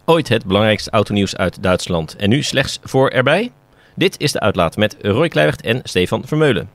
Ooit het belangrijkste autonieuws uit Duitsland. En nu slechts voor erbij. Dit is De Uitlaat met Roy Kluijwert en Stefan Vermeulen.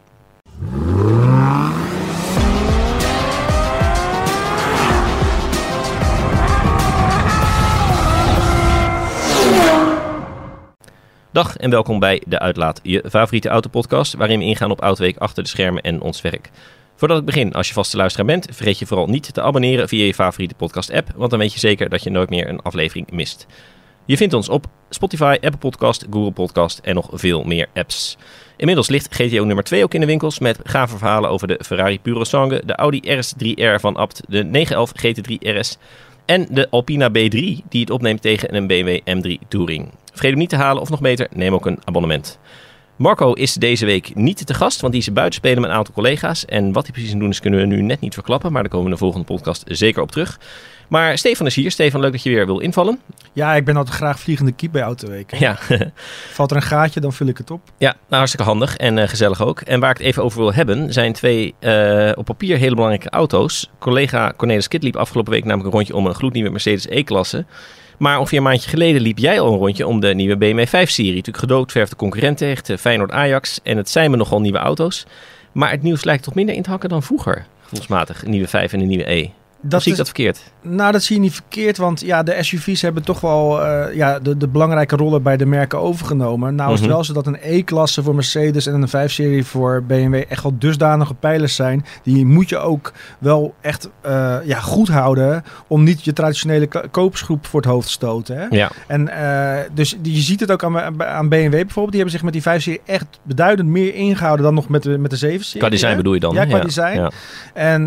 Dag en welkom bij De Uitlaat, je favoriete autopodcast, waarin we ingaan op Autoweek achter de schermen en ons werk. Voordat ik begin, als je vaste luisteraar bent, vergeet je vooral niet te abonneren via je favoriete podcast-app, want dan weet je zeker dat je nooit meer een aflevering mist. Je vindt ons op Spotify, Apple Podcast, Google Podcast en nog veel meer apps. Inmiddels ligt GTO nummer 2 ook in de winkels met gave verhalen over de Ferrari Purosangue, de Audi RS3R van Abt, de 911 GT3 RS en de Alpina B3 die het opneemt tegen een BMW M3 Touring. Vergeet hem niet te halen of nog beter, neem ook een abonnement. Marco is deze week niet te gast, want die is buiten spelen met een aantal collega's. En wat hij precies aan het doen is, kunnen we nu net niet verklappen. Maar daar komen we in de volgende podcast zeker op terug. Maar Stefan is hier. Stefan, leuk dat je weer wil invallen. Ja, ik ben altijd graag vliegende kiep bij Autoweek. Ja. Valt er een gaatje, dan vul ik het op. Ja, nou, hartstikke handig en gezellig ook. En waar ik het even over wil hebben, zijn twee op papier hele belangrijke auto's. Collega Cornelis Kit liep afgelopen week namelijk een rondje om een gloednieuwe Mercedes E-klasse. Maar ongeveer een maandje geleden liep jij al een rondje om de nieuwe BMW 5-serie. Natuurlijk gedoodverfde concurrenten, echt Feyenoord-Ajax. En het zijn me nogal nieuwe auto's. Maar het nieuws lijkt toch minder in te hakken dan vroeger, gevoelsmatig. Een nieuwe 5 en een nieuwe E. Zie ik dat verkeerd? Nou, dat zie je niet verkeerd, want ja, de SUV's hebben toch wel de belangrijke rollen bij de merken overgenomen. Nou is het wel zo dat een E-klasse voor Mercedes en een 5-serie voor BMW echt wel dusdanige pijlers zijn. Die moet je ook wel echt goed houden om niet je traditionele kopersgroep voor het hoofd te stoten. Hè? Ja. En dus je ziet het ook aan BMW bijvoorbeeld. Die hebben zich met die 5-serie echt beduidend meer ingehouden dan nog met de 7-serie. Qua design bedoel je dan? Ja, qua design. Ja. En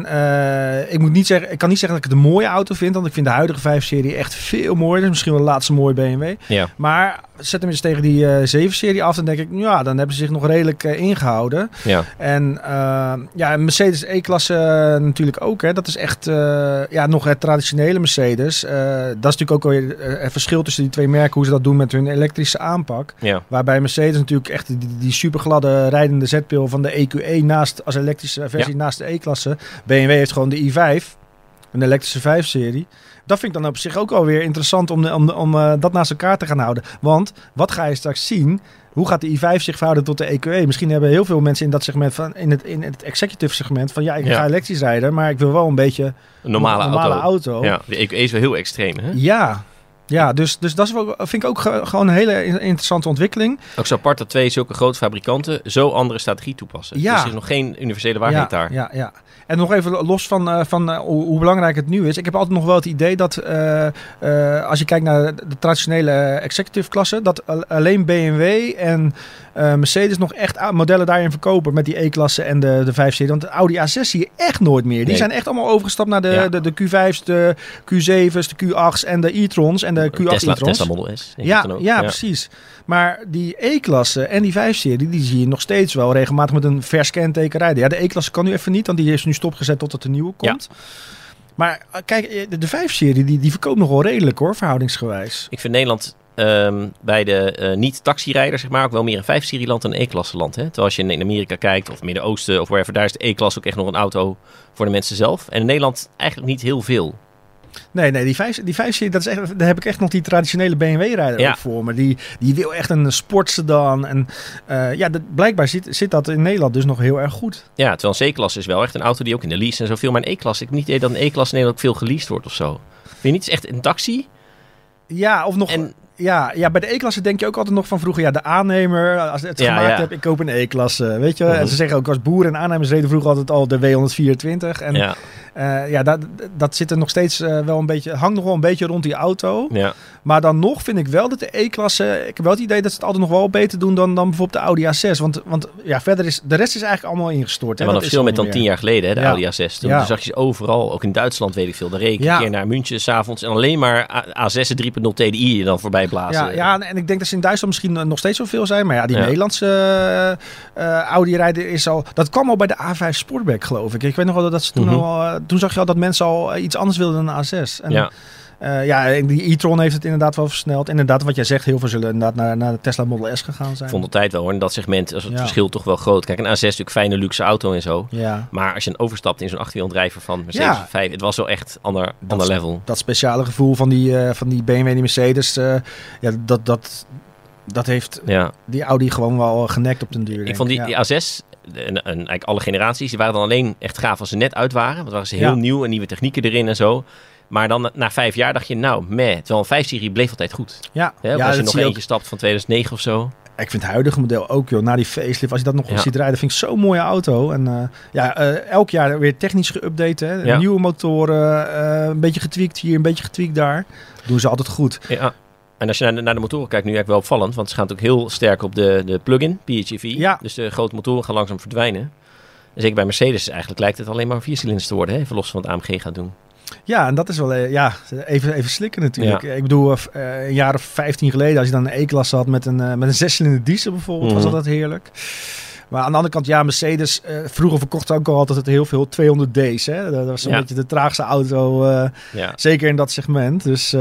ik moet niet zeggen... Ik kan niet zeggen dat ik het een mooie auto vind, want ik vind de huidige 5-serie echt veel mooier. Dus misschien wel de laatste mooie BMW. Ja. Maar zet hem eens tegen die 7-serie af, dan denk ik, ja, dan hebben ze zich nog redelijk ingehouden. Ja. En Mercedes E-klasse natuurlijk ook. Hè. Dat is echt nog het traditionele Mercedes. Dat is natuurlijk ook alweer het verschil tussen die twee merken, hoe ze dat doen met hun elektrische aanpak. Ja. Waarbij Mercedes natuurlijk echt die supergladde rijdende zetpil van de EQE naast als elektrische versie naast de E-klasse. BMW heeft gewoon de i5. Een elektrische 5-serie. Dat vind ik dan op zich ook alweer interessant om dat naast elkaar te gaan houden. Want wat ga je straks zien? Hoe gaat de i5 zich verhouden tot de EQE? Misschien hebben heel veel mensen in dat segment, in het executive segment, van ik ga elektrisch rijden, maar ik wil wel een beetje een normale auto. Ja, de EQE is wel heel extreem, hè? Ja, dus dat vind ik ook gewoon een hele interessante ontwikkeling. Ook zo apart dat twee zulke grote fabrikanten zo andere strategie toepassen. Ja. Dus er is nog geen universele waarheid daar. Ja. En nog even los van hoe belangrijk het nu is. Ik heb altijd nog wel het idee dat als je kijkt naar de traditionele executive klasse, dat alleen BMW en Mercedes nog echt modellen daarin verkopen met die E-klasse en de 5-serie. Want de Audi A6 zie je echt nooit meer. Die zijn echt allemaal overgestapt naar de Q5's, de Q7's, de Q8's en de e-trons en de Q8 e-trons. Tesla Model S. Ja, precies. Maar die E-klasse en die 5-serie, die zie je nog steeds wel regelmatig met een vers kenteken rijden. Ja, de E-klasse kan nu even niet, want die is nu stopgezet totdat de nieuwe komt. Ja. Maar kijk, de 5-serie die verkoopt nog wel redelijk hoor, verhoudingsgewijs. Ik vind Nederland bij de niet-taxirijders zeg maar ook wel meer een 5-serie land dan een E-klasse land. Hè? Terwijl als je in Amerika kijkt of Midden-Oosten of wherever, daar is de E-klasse ook echt nog een auto voor de mensen zelf. En in Nederland eigenlijk niet heel veel. Nee, die 5-serie, dat is echt, daar heb ik echt nog die traditionele BMW-rijder ook voor me. Die wil echt een sportsedan. En blijkbaar zit dat in Nederland dus nog heel erg goed. Ja, terwijl een C-klasse is wel echt een auto die ook in de lease en zoveel. Maar een E-klasse, ik heb niet idee dat een E-klasse in Nederland ook veel geleased wordt of zo. Vind je niet, het is echt een taxi? Ja, of nog... Ja, bij de E-klasse denk je ook altijd nog van vroeger, de aannemer, als het gemaakt heb, ik koop een E-klasse, weet je. En ze zeggen ook als boeren en aannemers reden vroeger altijd al de W124. En dat zit er nog steeds wel een beetje, hangt nog wel een beetje rond die auto. Ja. Maar dan nog vind ik wel dat de E-klasse, ik heb wel het idee dat ze het altijd nog wel beter doen dan bijvoorbeeld de Audi A6. Want verder is, de rest is eigenlijk allemaal ingestort. En wat een verschil met dan 10 jaar geleden, hè, de Audi A6. Toen zag je ze overal, ook in Duitsland weet ik veel, de reed een keer naar München 's avonds en alleen maar A6 3.0 TDI je dan voorbij blazen. Ja, en ik denk dat ze in Duitsland misschien nog steeds zoveel zijn. Maar die Nederlandse Audi-rijder is al... Dat kwam al bij de A5 Sportback, geloof ik. Ik weet nog wel dat ze toen al... Toen zag je al dat mensen al iets anders wilden dan de A6. En, Die e-tron heeft het inderdaad wel versneld. Inderdaad, wat jij zegt, heel veel zullen inderdaad naar de Tesla Model S gegaan zijn. Ik vond de tijd wel hoor. In dat segment is het verschil toch wel groot. Kijk, een A6 is natuurlijk een fijne luxe auto en zo. Ja. Maar als je een overstapt in zo'n achterwielaandrijver van Mercedes 5, het was wel echt ander level. Dat speciale gevoel van die BMW en die Mercedes, dat heeft die Audi gewoon wel genekt op den duur. Ik vond die A6... En eigenlijk alle generaties, die waren dan alleen echt gaaf als ze net uit waren. Want waren ze heel nieuw en nieuwe technieken erin en zo. Maar dan na 5 jaar dacht je, terwijl een 5-serie bleef altijd goed. Ja. Als je nog eentje stapt van 2009 of zo. Ik vind het huidige model ook, joh. Na die facelift, als je dat nog ziet rijden, vind ik zo'n mooie auto. En elk jaar weer technisch geüpdate. Hè? Nieuwe motoren, een beetje getweakt hier, een beetje getweakt daar. Doen ze altijd goed. Ja. En als je naar de motoren kijkt, nu eigenlijk wel opvallend. Want ze gaan ook heel sterk op de plug-in, PHEV. Ja. Dus de grote motoren gaan langzaam verdwijnen. En zeker bij Mercedes eigenlijk lijkt het alleen maar 4-cilinders te worden. Hè? Even los van wat AMG gaat doen. Ja, en dat is wel even slikken natuurlijk. Ja. Ik bedoel, een jaar of 15 geleden, als je dan een E-klasse had met een 6-cilinder diesel bijvoorbeeld, was dat heerlijk. Maar aan de andere kant, Mercedes vroeger verkocht ook al altijd heel veel 200D's. Hè? Dat was een beetje de traagste auto, zeker in dat segment. Dus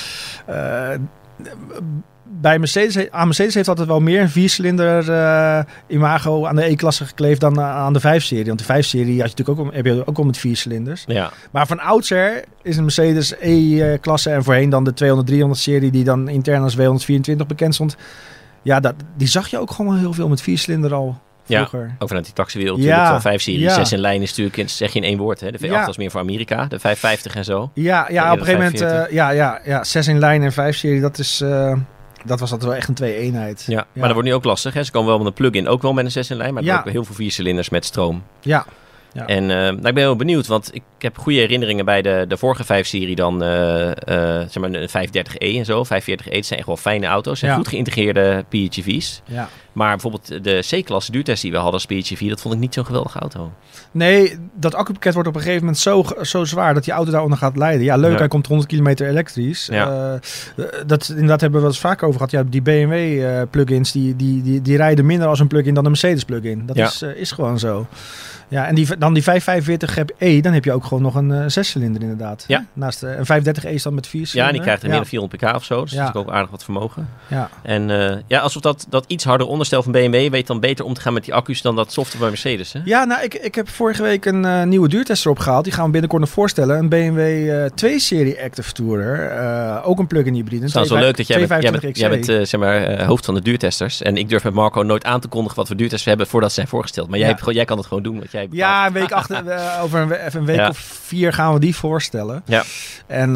bij Mercedes heeft altijd wel meer een 4-cilinder imago aan de E-klasse gekleefd dan aan de 5-serie. Want de 5-serie heb je ook al met 4 cilinders. Ja. Maar van oudsher is een Mercedes E-klasse en voorheen dan de 200-300-serie die dan intern als W124 bekend stond. Ja, die zag je ook gewoon wel heel veel met 4-cilinder al. Vroeger. Ja, ook vanuit die taxiwereld natuurlijk. Van 5-serie, 6 in lijn is natuurlijk, zeg je in één woord. Hè? De V8 was meer voor Amerika, de 550 en zo. Op een gegeven moment, 6 in lijn en 5-serie, dat was altijd wel echt een 2-eenheid. Ja, maar dat wordt nu ook lastig. Hè? Ze komen wel met een plug-in, ook wel met een 6 in lijn, maar er zijn ook heel veel 4-cilinders met stroom. Ja. Ja. En ik ben heel benieuwd, want ik heb goede herinneringen bij de vorige 5-serie dan, zeg maar een 530e en zo. 540e, het zijn echt wel fijne auto's. En goed geïntegreerde PHEV's. Ja. Maar bijvoorbeeld de C-klasse duurtest die we hadden als PHEV, dat vond ik niet zo'n geweldige auto. Nee, dat accupakket wordt op een gegeven moment zo zwaar dat die auto daaronder gaat lijden. Ja, leuk, hij komt 100 kilometer elektrisch. Ja. Inderdaad hebben we wel eens vaak over gehad. Ja, die BMW plug-ins, die rijden minder als een plug-in dan een Mercedes plug-in. Dat is gewoon zo. Ja, en dan die 545e, dan heb je ook gewoon nog een 6-cilinder inderdaad. Ja. Naast een 530e is dan met 4 cilinder. Ja, en die krijgt er meer dan 400 pk of zo. Dus dat is ook aardig wat vermogen. Ja. En alsof dat iets harder onderstel van BMW weet dan beter om te gaan met die accu's dan dat software bij Mercedes. Hè? Ja, nou, ik heb vorige week een nieuwe duurtester opgehaald. Die gaan we binnenkort nog voorstellen. Een BMW 2-serie Active Tourer. Ook een plug-in hybride. Het is wel leuk dat jij bent zeg maar, hoofd van de duurtesters. En ik durf met Marco nooit aan te kondigen wat voor duurtesters we hebben voordat ze zijn voorgesteld. Maar jij kan het gewoon doen. Ja, een week over een week of 4 gaan we die voorstellen. Ja. En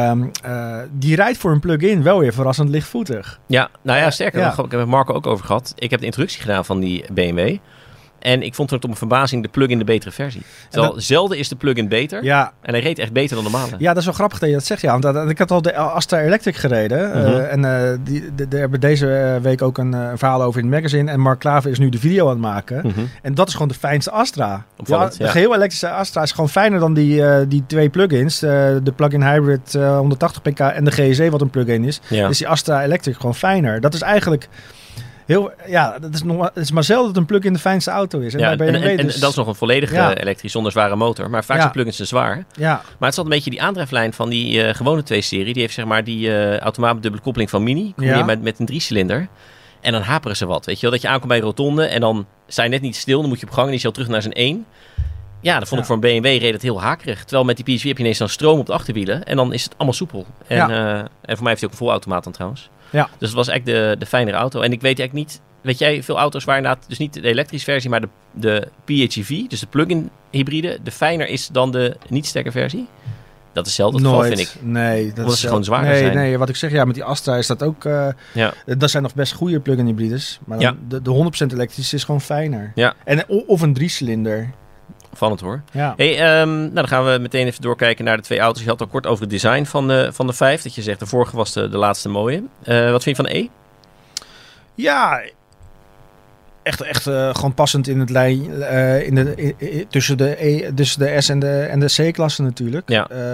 die rijdt voor een plug-in wel weer verrassend lichtvoetig. Ja, nou ja, sterker. Ik heb het met Marco ook over gehad. Ik heb de introductie gedaan van die BMW. En ik vond het op mijn verbazing de plug-in de betere versie. Zelden is de plug-in beter. Ja. En hij reed echt beter dan de normale. Ja, dat is wel grappig dat je dat zegt. Ja, want ik had al de Astra Electric gereden. En daar hebben deze week ook een verhaal over in het magazine. En Mark Klaver is nu de video aan het maken. En dat is gewoon de fijnste Astra. De geheel elektrische Astra is gewoon fijner dan die 2 plug-ins. De plug-in hybrid 180 pk en de GSE wat een plug-in is. Ja. Dus die Astra Electric gewoon fijner. Dat is eigenlijk... het is maar zelden dat een plug-in de fijnste auto is. En dat is nog een volledig elektrisch zonder zware motor. Maar vaak zijn plug-ins te zwaar. Ja. Maar het zat een beetje die aandrijflijn van die gewone 2-serie. Die heeft zeg maar die automaat met dubbele koppeling van Mini. Kom je met een 3-cilinder. En dan haperen ze wat. Weet je wel? Dat je aankomt bij een rotonde en dan sta je net niet stil. Dan moet je op gang en die is al terug naar zijn 1. Ja, dat vond ik voor een BMW reed het heel hakerig. Terwijl met die PHEV heb je ineens dan stroom op de achterwielen. En dan is het allemaal soepel. En voor mij heeft hij ook een volautomaat dan trouwens. Ja. Dus het was eigenlijk de fijnere auto. En ik weet eigenlijk niet... Weet jij veel auto's waar inderdaad... Dus niet de elektrische versie, maar de PHEV, dus de plug-in hybride, de fijner is dan de niet sterke versie? Dat is zelden het geval, vind ik. Nee, dat is gewoon zwaarder zijn. Nee, wat ik zeg, met die Astra is dat ook... Dat zijn nog best goede plug-in hybrides. Maar de 100% elektrische is gewoon fijner. Ja. Of een 3-cilinder. Van het hoor. Ja. Hey, dan gaan we meteen even doorkijken naar de 2 auto's. Je had al kort over het design van de 5. Dat je zegt, de vorige was de laatste mooie. Wat vind je van de E? Ja, echt gewoon passend in het lijn tussen de S en de C-klasse natuurlijk.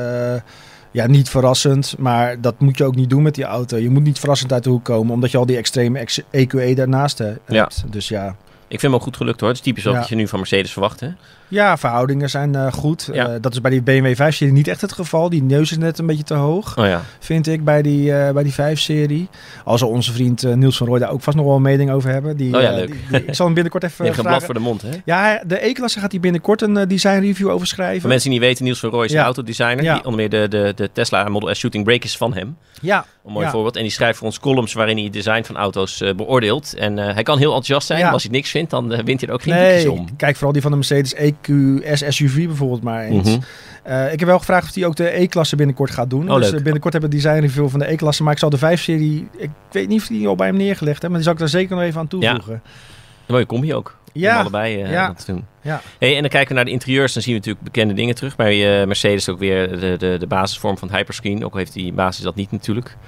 Ja. Niet verrassend, maar dat moet je ook niet doen met die auto. Je moet niet verrassend uit de hoek komen, omdat je al die extreme EQE daarnaast hebt. Dus ja. Ik vind hem ook goed gelukt hoor. Het is typisch wat je nu van Mercedes verwacht, hè? Ja, verhoudingen zijn goed. Ja. Dat is bij die BMW 5-serie niet echt het geval. Die neus is net een beetje te hoog, vind ik, bij die 5-serie. Al zal onze vriend Niels van Rooij daar ook vast nog wel een mening over hebben. Leuk. Ik zal hem binnenkort even vragen. Geen blad voor de mond, hè? Ja, de E-klasse gaat hij binnenkort een design review over schrijven. Voor mensen die niet weten, Niels van Rooij is een autodesigner. Die onder meer de Tesla Model S Shooting Brake is van hem. Ja. Een mooi voorbeeld. En die schrijft voor ons columns waarin hij het design van auto's beoordeelt. En hij kan heel enthousiast zijn. Maar als hij niks vindt, dan wint hij er ook geen boekjes om. Kijk vooral die van de Mercedes EQS SUV bijvoorbeeld maar eens. Ik heb wel gevraagd of hij ook de E-klasse binnenkort gaat doen. Dus binnenkort hebben we een design review van de E-klasse. Maar ik zal de 5-serie... Ik weet niet of die al bij hem neergelegd heeft. Maar die zal ik daar zeker nog even aan toevoegen. Ja. Een mooie combi ook. Ja. Om allebei dat te doen. Ja. Hey, en dan kijken we naar de interieurs. Dan zien we natuurlijk bekende dingen terug. Bij Mercedes ook weer de basisvorm van het Hyperscreen. Ook al heeft die basis dat niet natuurlijk.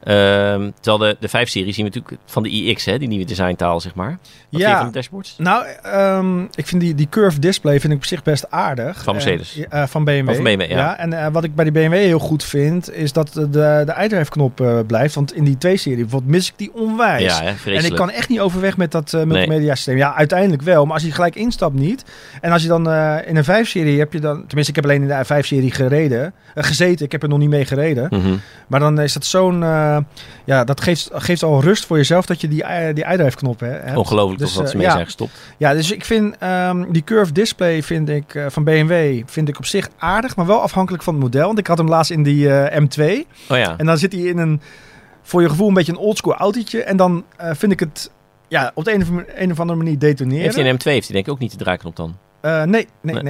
Terwijl de 5-serie zien we natuurlijk van de iX, hè, die nieuwe designtaal, zeg maar. Wat vind je van de dashboards? Nou, ik vind die curved display vind ik op zich best aardig. Van Mercedes? Van BMW. Van BMW, ja. En wat ik bij die BMW heel goed vind, is dat de iDrive-knop blijft. Want in die 2-serie bijvoorbeeld mis ik die onwijs. Ja, en ik kan echt niet overweg met dat multimedia systeem. Ja, uiteindelijk wel, maar als je gelijk instapt niet. En als je dan in een 5-serie heb je dan... Tenminste, ik heb alleen in de 5-serie gezeten. Ik heb er nog niet mee gereden. Maar dan is dat zo'n... dat geeft al rust voor jezelf dat je die iDrive-knop hebt. Ongelooflijk dus, dat ze mee zijn gestopt. Ja, dus ik vind die curved display van BMW vind ik op zich aardig, maar wel afhankelijk van het model. Want ik had hem laatst in die M2. Oh ja. En dan zit hij in voor je gevoel een beetje een oldschool autootje. En dan vind ik het op de een of andere manier detoneren. Heeft hij een M2? Heeft hij denk ik ook niet de draaiknop dan? Nee.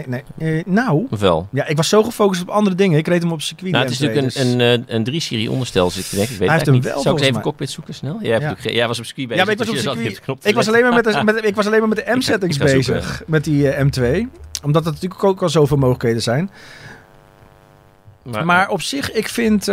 Nou, wel. Ja, ik was zo gefocust op andere dingen. Ik reed hem op circuit. Nou, het is natuurlijk een 3-serie onderstel, zit ik denk. Ik weet het niet. Wel, zal ik eens even cockpit zoeken snel? Jij was op circuit bezig. Ja, maar ik was op circuit. Ik was alleen maar met de M-settings bezig. Met die M2. Omdat er natuurlijk ook al zoveel mogelijkheden zijn. Maar op zich, ik vind...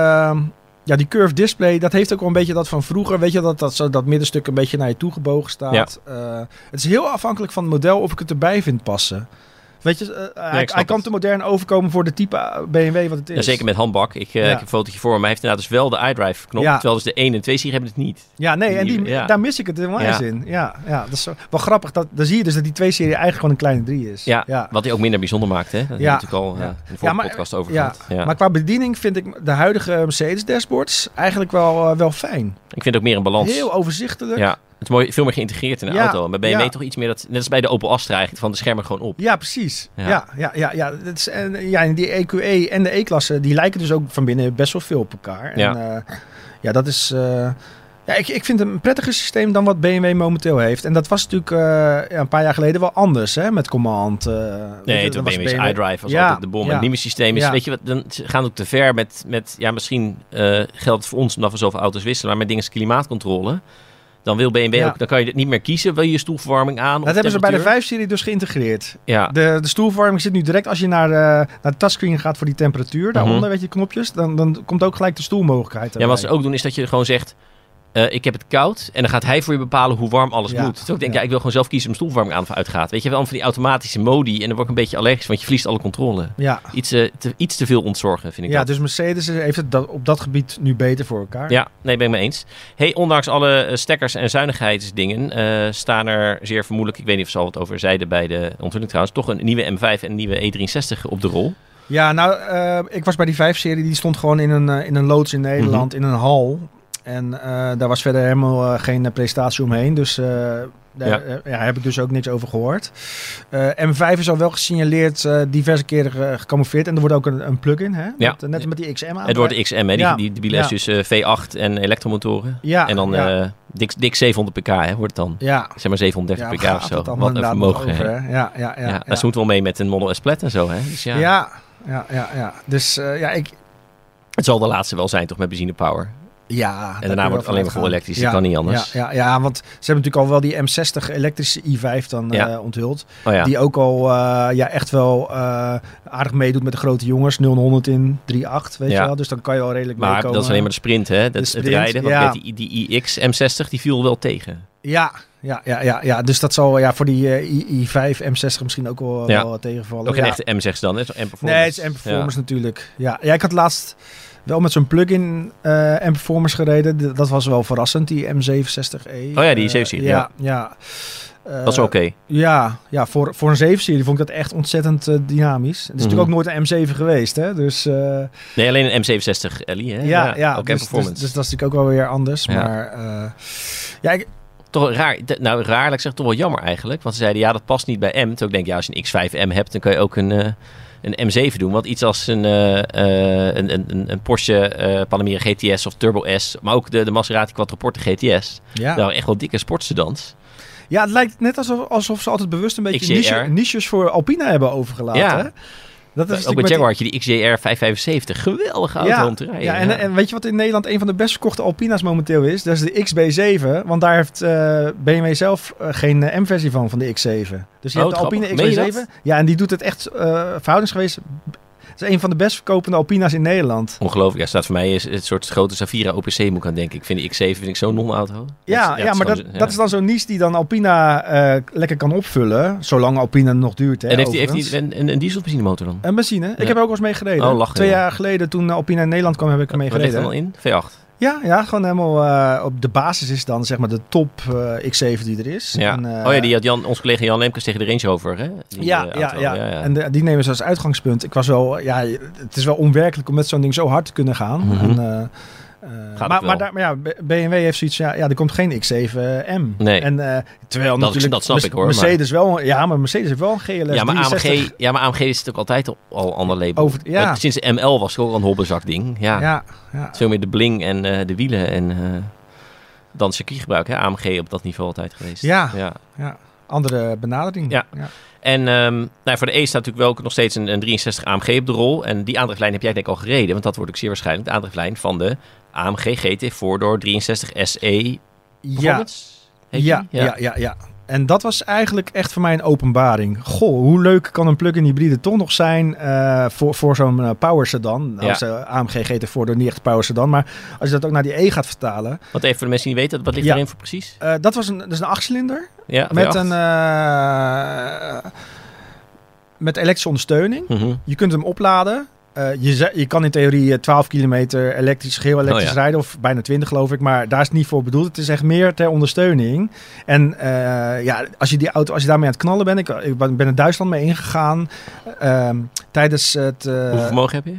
die curved display, dat heeft ook wel een beetje dat van vroeger. Weet je, dat middenstuk een beetje naar je toe gebogen staat. Ja. Het is heel afhankelijk van het model of ik het erbij vind passen. Weet je, hij kan te modern overkomen voor de type BMW wat het is. Ja, zeker met handbak. Ik heb een fotootje voor me. Maar hij heeft inderdaad dus wel de iDrive-knop. Ja. Terwijl dus de 1 en 2-serie hebben het niet. Ja, nee, en daar mis ik het helemaal eens in. Ja, dat is wel grappig. Dan zie je dus dat die 2-serie eigenlijk gewoon een kleine 3 is. Ja, wat hij ook minder bijzonder maakt. Hè? Dat hebben we natuurlijk al in de vorige podcast over gehad. Ja. Maar qua bediening vind ik de huidige Mercedes dashboards eigenlijk wel fijn. Ik vind ook meer een balans. Heel overzichtelijk. Ja. Het is mooi, veel meer geïntegreerd in de auto. En bij BMW toch iets meer net als bij de Opel Astra eigenlijk, van de schermen gewoon op. Ja, precies. Ja. Dat is, en die EQE en de E-klasse, die lijken dus ook van binnen best wel veel op elkaar. En, dat is... ik vind het een prettiger systeem dan wat BMW momenteel heeft. En dat was natuurlijk een paar jaar geleden wel anders, hè, met Command. Toen BMW's iDrive was altijd de bom. En het nieuwe systeem is, weet je wat, dan gaan we ook te ver met misschien geldt het voor ons omdat we zoveel auto's wisselen, maar met dingen als klimaatcontrole. Dan wil BMW ook, dan kan je het niet meer kiezen. Wil je stoelverwarming aan? Dat hebben ze bij de 5-serie dus geïntegreerd. Ja. De stoelverwarming zit nu direct als je naar de touchscreen gaat voor die temperatuur. Daaronder, weet je, knopjes. Dan komt ook gelijk de stoelmogelijkheid erbij. Ja, wat ze ook doen is dat je gewoon zegt... ik heb het koud en dan gaat hij voor je bepalen hoe warm alles moet. Dus ik denk, ik wil gewoon zelf kiezen of mijn stoelverwarming aan of uitgaat. Weet je, wel van die automatische modi en dan word ik een beetje allergisch, want je verliest alle controle. Ja. Iets te veel ontzorgen, vind ik dat. Dus Mercedes heeft het op dat gebied nu beter voor elkaar. Ja, nee, ben ik mee eens. Hey, ondanks alle stekkers en zuinigheidsdingen staan er zeer vermoedelijk, ik weet niet of ze al wat over zeiden bij de onthulling trouwens, toch een nieuwe M5 en een nieuwe E63 op de rol. Ja, nou, ik was bij die 5-serie, die stond gewoon in een loods in Nederland, in een hal. En daar was verder helemaal geen presentatie omheen. Dus daar heb ik dus ook niks over gehoord. M5 is al wel gesignaleerd diverse keren gecamoufleerd. En er wordt ook een plug-in. Hè? Net met die XM aan. Het wordt de XM. Hè? Die bielen is dus V8 en elektromotoren. Ja, en dan dik 700 pk hè, wordt het dan. Ja. Zeg maar 730 pk of zo. Wat een vermogen. Over, daar moeten we wel mee met een Model S Plaid en zo. Hè? Dus ja. Dus het zal de laatste wel zijn toch met benzine power. Ja, en daarna wordt het alleen maar vol elektrisch. Dat kan niet anders. Ja, want ze hebben natuurlijk al wel die M60 elektrische i5 dan onthuld. Oh, ja. Die ook al echt wel aardig meedoet met de grote jongens. 0-100 in 3.8, weet je wel. Dus dan kan je wel redelijk meekomen. Maar dat is alleen maar de sprint, hè? Het rijden. Want die iX M60, die viel wel tegen. Ja. Dus dat zal voor die i5 M60 misschien ook wel tegenvallen. Ook geen echte M6 dan, hè? M-Performance. Nee, het is M-Performance natuurlijk. Ja, ik had laatst wel met zo'n plug-in M-Performance gereden. Dat was wel verrassend, die M67E. Oh ja, die 7 ja. Dat is oké. Ja, voor een 7-serie vond ik dat echt ontzettend dynamisch. Het is natuurlijk ook nooit een M7 geweest, hè? Dus, nee, alleen een M67 Ellie, hè? Ja, ook dus dat is natuurlijk ook wel weer anders. Ja. Maar toch raar. Nou, raar, ik zeg toch wel jammer eigenlijk. Want ze zeiden, dat past niet bij M. Toen ik denk, als je een X5M hebt, dan kan je ook een M7 doen. Want iets als een Porsche Panamera GTS of Turbo S, maar ook de Maserati Quattroporte GTS. Ja. Dat waren echt wel dikke sportsedans. Ja, het lijkt net alsof ze altijd bewust een beetje niches voor Alpina hebben overgelaten. Ja. Hè? Dat is ook bij Jaguar had je die XJR 575. Geweldige auto om te rijden. Ja, en weet je wat in Nederland een van de best verkochte Alpina's momenteel is? Dat is de XB7. Want daar heeft BMW zelf geen M-versie van de X7. Dus je hebt de Alpine XB7. Ja, en die doet het echt verhoudingsgewijs. Het is een van de best verkopende Alpina's in Nederland. Ongelooflijk. Ja, staat voor mij het soort grote Safira OPC moet ik aan denken. Ik vind de X7 zo'n non-auto. Dat is dan zo'n niche die dan Alpina lekker kan opvullen. Zolang Alpina nog duurt. Hè, en heeft hij een dieselbenzinemotor dan? Een benzine. Ja. Ik heb er ook wel eens mee gereden. 2 jaar geleden toen Alpina in Nederland kwam heb ik er mee gereden. Wat ligt er dan in? V8? Ja, gewoon helemaal op de basis is dan zeg maar de top X7 die er is. Ja. En, die had onze collega Jan Lemkes tegen de Range Rover, hè? Ja. En die nemen ze als uitgangspunt. Ik was wel, het is wel onwerkelijk om met zo'n ding zo hard te kunnen gaan. Mm-hmm. Maar BMW heeft zoiets, er komt geen X7M. Nee. En terwijl natuurlijk dat snap ik hoor. Mercedes wel, maar Mercedes heeft wel een GLS. Maar AMG is natuurlijk altijd al ander label. Sinds de ML was het ook al een hobbelzak ding. Ja. Veel meer de bling en de wielen en dan circuitgebruik. Hè? AMG op dat niveau altijd geweest. Ja. Andere benadering. Ja. En voor de E staat natuurlijk wel nog steeds een 63 AMG op de rol. En die aandrijflijn heb jij denk ik al gereden. Want dat wordt ook zeer waarschijnlijk de aandrijflijn van de AMG GT 4-door 63 SE. Ja. En dat was eigenlijk echt voor mij een openbaring. Goh, hoe leuk kan een plug-in hybride toch nog zijn voor zo'n power sedan. Nou is de AMG GT 4-door niet echt power sedan. Maar als je dat ook naar die E gaat vertalen. Want even voor de mensen die niet weten, wat ligt erin voor precies? Dat is een 8-cilinder. Ja, met met elektrische ondersteuning. Mm-hmm. Je kunt hem opladen. Je kan in theorie 12 kilometer geheel elektrisch rijden. Of bijna 20 geloof ik. Maar daar is het niet voor bedoeld. Het is echt meer ter ondersteuning. En als je daarmee aan het knallen bent. Ik ben er Duitsland mee ingegaan. Tijdens het... Hoeveel vermogen heb je?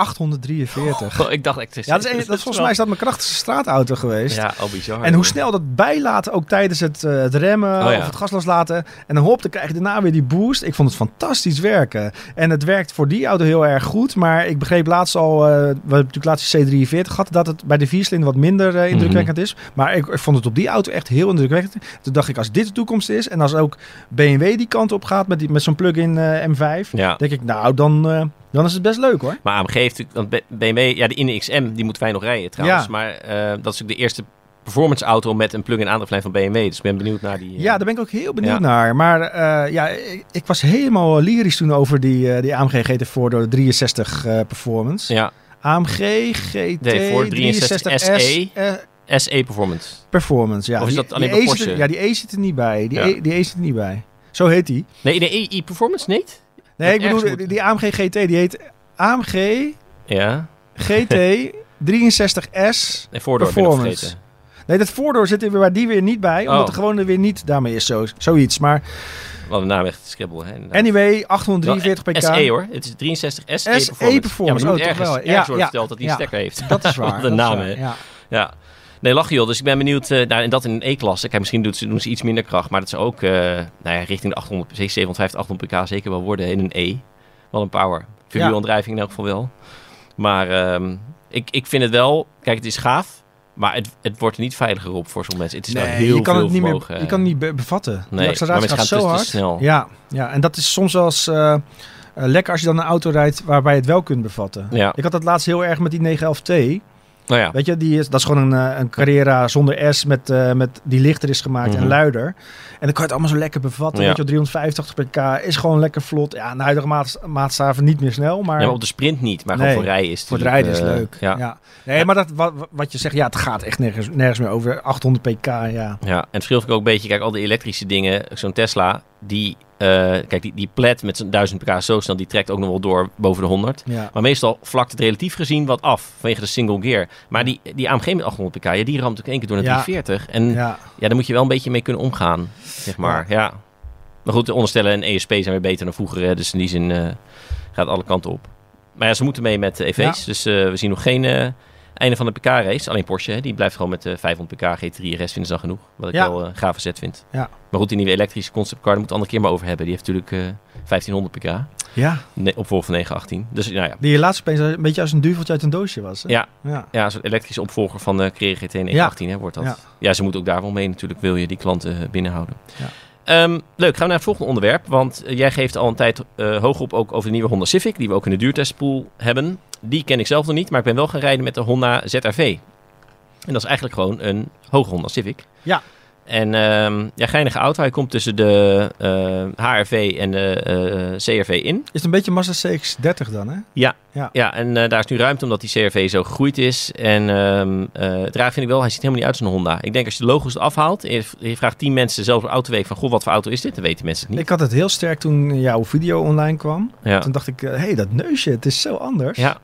843. Ik dacht echt... volgens mij is dat mijn krachtigste straatauto geweest. Ja, bizar. En hoe snel dat bijlaten, ook tijdens het remmen of het gas loslaten. En dan dan krijg je daarna weer die boost. Ik vond het fantastisch werken. En het werkt voor die auto heel erg goed. Maar ik begreep laatst al, we hebben natuurlijk laatst de C43 gehad, dat het bij de 4-cilinder wat minder indrukwekkend is. Maar ik vond het op die auto echt heel indrukwekkend. Toen dacht ik, als dit de toekomst is en als ook BMW die kant op gaat met zo'n plug-in M5, denk ik, nou dan is het best leuk hoor. Maar AMG heeft natuurlijk, BMW, de Inne XM, die moeten wij nog rijden trouwens. Ja. Maar dat is ook de eerste performance auto met een plug-in aandrijflijn van BMW. Dus ik ben benieuwd naar die... Ja, daar ben ik ook heel benieuwd naar. Maar ik was helemaal lyrisch toen over die AMG GT 4-door 63 performance. Ja. AMG GT voor 63 SE. SE Performance, ja. Of is dat alleen bij Porsche? Die E zit er niet bij. Die E zit er niet bij. Zo heet die. Nee, de EI Performance niet? Nee, ik bedoel, die AMG GT, die heet AMG GT 63S Performance. Nee, dat voordoor zit er bij die weer niet bij, omdat de gewone weer niet daarmee is zoiets. Maar wat een naam echt scribbel. Anyway, 843 pk. SE hoor, het is 63 SE Performance. Ja, maar ergens wordt verteld dat hij een stekker heeft. Dat is waar. De naam, ja. Nee, lach joh. Dus ik ben benieuwd. En dat in een E-klasse. Kijk, misschien doen ze iets minder kracht. Maar dat zou ook richting de 750, 800 pk zeker wel worden in een E. Wel een power. Verwielaandrijving in elk geval wel. Maar ik vind het wel... Kijk, het is gaaf. Maar het wordt er niet veiliger op voor sommige mensen. Het is heel veel vermogen. Je kan het niet bevatten. Nee, de acceleratie gaat zo hard. Snel. Ja, en dat is soms wel eens... lekker als je dan een auto rijdt waarbij je het wel kunt bevatten. Ja. Ik had dat laatst heel erg met die 911T. Nou ja. Weet je, dat is gewoon een Carrera zonder S met die lichter is gemaakt en luider. En dan kan je het allemaal zo lekker bevatten. Ja. Weet je, 385 pk is gewoon lekker vlot. Ja, de huidige maatstaven niet meer snel. Maar op de sprint niet, maar gewoon voor rijden is het. Voor het rijden is leuk. Ja. Nee, maar wat je zegt, het gaat echt nergens meer over 800 pk. Ja, en het verschil vind ik ook een beetje. Kijk, al die elektrische dingen, zo'n Tesla, die kijk, die Plaid met zijn 1000 pk zo snel, die trekt ook nog wel door boven de 100. Ja. Maar meestal vlakt het relatief gezien wat af vanwege de single gear. Maar die AMG met 800 pk, ja, die ramt ook één keer door naar 340. En ja, daar moet je wel een beetje mee kunnen omgaan, zeg maar. Ja. Maar goed, onderstellen en ESP zijn weer beter dan vroeger. Hè, dus in die zin gaat alle kanten op. Maar ja, ze moeten mee met EV's. Ja. Dus we zien nog geen einde van de PK-race. Alleen Porsche, die blijft gewoon met 500 pk GT3 RS, vinden ze dan genoeg. Wat ik wel een gave zet vind. Ja. Maar goed, die nieuwe elektrische conceptcar, daar moet het een andere keer maar over hebben. Die heeft natuurlijk 1500 pk. Ja. Opvolger van 918. Dus, nou ja. Die laatst opeens een beetje als een duveltje uit een doosje was. Hè? Ja, een soort elektrische opvolger van de Carrera GT 918 hè, wordt dat. Ja, ze moeten ook daar wel mee natuurlijk, wil je die klanten binnenhouden. Ja. Leuk, gaan we naar het volgende onderwerp. Want jij geeft al een tijd hoog op ook over de nieuwe Honda Civic, die we ook in de duurtestpool hebben. Die ken ik zelf nog niet, maar ik ben wel gaan rijden met de Honda ZR-V. En dat is eigenlijk gewoon een hoge Honda Civic. Ja. En geinige auto. Hij komt tussen de HR-V en de CR-V in. Is het een beetje Mazda CX-30 dan, hè? Ja, en daar is nu ruimte omdat die CR-V zo gegroeid is. En het raar vind ik wel, hij ziet helemaal niet uit als een Honda. Ik denk als je de logos afhaalt en je vraagt 10 mensen zelf op Autoweek van, goh, wat voor auto is dit? Dan weten mensen het niet. Ik had het heel sterk toen jouw video online kwam. Ja. Toen dacht ik, hé, dat neusje, het is zo anders. Ja.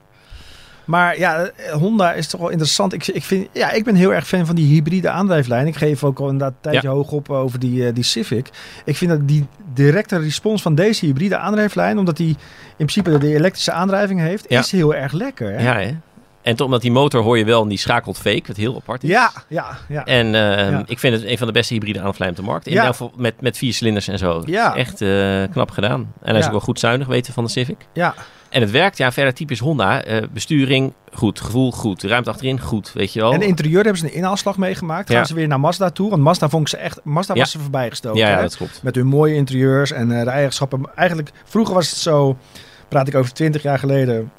Maar ja, Honda is toch wel interessant. Ik ben heel erg fan van die hybride aandrijflijn. Ik geef ook al inderdaad een tijdje hoog op over die Civic. Ik vind dat die directe respons van deze hybride aandrijflijn, omdat die in principe de elektrische aandrijving heeft, is heel erg lekker. Hè? Ja, hè? En toch omdat die motor hoor je wel en die schakelt fake, wat heel apart is. Ja. En ik vind het een van de beste hybride aandrijflijn op de markt. In ieder geval met 4 cilinders en zo. Ja. Echt knap gedaan. En hij is ook wel goed zuinig, weten van de Civic. Ja. En het werkt, verder typisch Honda. Besturing, goed. Gevoel, goed. Ruimte achterin, goed. Weet je wel. En de interieur hebben ze een inhaalslag meegemaakt. Gaan ze weer naar Mazda toe. Want Mazda vond ik ze echt... Mazda was ze voorbij gestoken. Ja, dat klopt. Met hun mooie interieurs en de eigenschappen. Eigenlijk, vroeger was het zo... Praat ik over 20 jaar geleden...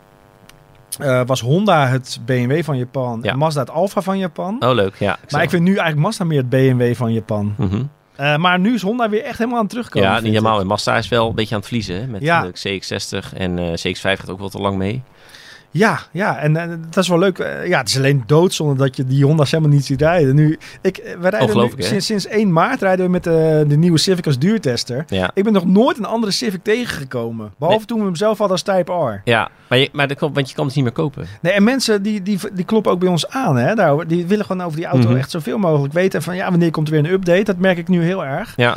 was Honda het BMW van Japan. En Mazda het Alfa van Japan. Oh, leuk. Ja. Maar ik vind nu eigenlijk Mazda meer het BMW van Japan. Mm-hmm. Maar nu is Honda weer echt helemaal aan het terugkomen. Ja, niet helemaal. En Mazda is wel een beetje aan het verliezen. Hè? Met de CX-60 en CX-5 gaat ook wel te lang mee. Ja, en dat is wel leuk. Het is alleen doodzonde dat je die Honda's helemaal niet ziet rijden. We rijden sinds 1 maart rijden we met de nieuwe Civic als duurtester. Ja. Ik ben nog nooit een andere Civic tegengekomen. Behalve toen we hem zelf hadden als Type R. Ja, maar dat klopt, want je kan het niet meer kopen. Nee, en mensen die kloppen ook bij ons aan. Hè? Die willen gewoon over die auto echt zoveel mogelijk weten. Van wanneer komt er weer een update? Dat merk ik nu heel erg. Ja.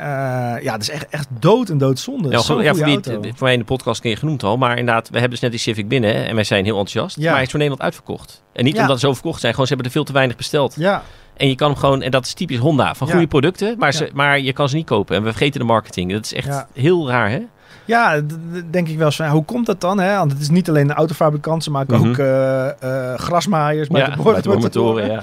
Dat is echt doodzonde. Voor mij in de podcast kun je genoemd al. Maar inderdaad, we hebben dus net die Civic binnen. En wij zijn heel enthousiast. Ja. Maar hij is voor Nederland uitverkocht. En niet omdat ze zo verkocht zijn. Gewoon, ze hebben er veel te weinig besteld. Ja. En je kan hem gewoon... En dat is typisch Honda. Van goede producten. Maar je kan ze niet kopen. En we vergeten de marketing. Dat is echt heel raar, hè? Ja, denk ik wel eens. Hoe komt dat dan? Hè? Want het is niet alleen de autofabrikant. Ze maken ook grasmaaiers met de motoren.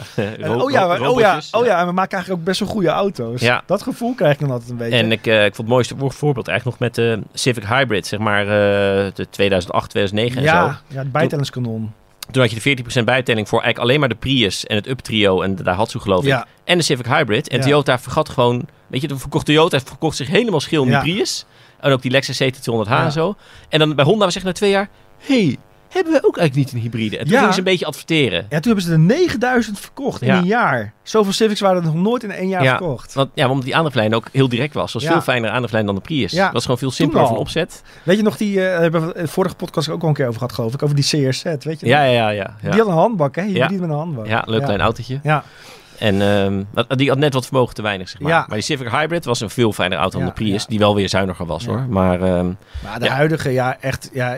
En we maken eigenlijk ook best wel goede auto's. Ja. Dat gevoel krijg ik dan altijd een beetje. En ik vond het mooiste voorbeeld eigenlijk nog met de Civic Hybrid. Zeg maar de 2008, 2009 en zo. Ja, het bijtellingskanon. Toen had je de 40% bijtelling voor eigenlijk alleen maar de Prius en het Up Trio en de Daihatsu geloof ik. En de Civic Hybrid. En Toyota vergat gewoon... Weet je, Toyota verkocht zich helemaal schil in die Prius. En ook die Lexus CT200H en zo. En dan bij Honda, we zeggen na 2 jaar... hebben we ook eigenlijk niet een hybride? En toen gingen ze een beetje adverteren. Ja, toen hebben ze er 9000 verkocht in een jaar. Zoveel Civics waren er nog nooit in 1 jaar verkocht. Want die aandrijflijn ook heel direct was. Het was veel fijner aandrijflijn dan de Prius. Dat was gewoon veel simpeler van opzet. Weet je nog, die hebben we de vorige podcast ook al een keer over gehad, geloof ik. Over die CRZ, weet je? Ja. Die had een handbak, hè? Hybride met een handbak. Ja, leuk klein autootje. Ja. En die had net wat vermogen te weinig, zeg maar. Ja. Maar die Civic Hybrid was een veel fijnere auto dan de Prius. Die wel weer zuiniger was, hoor. Maar de huidige, echt... Ja,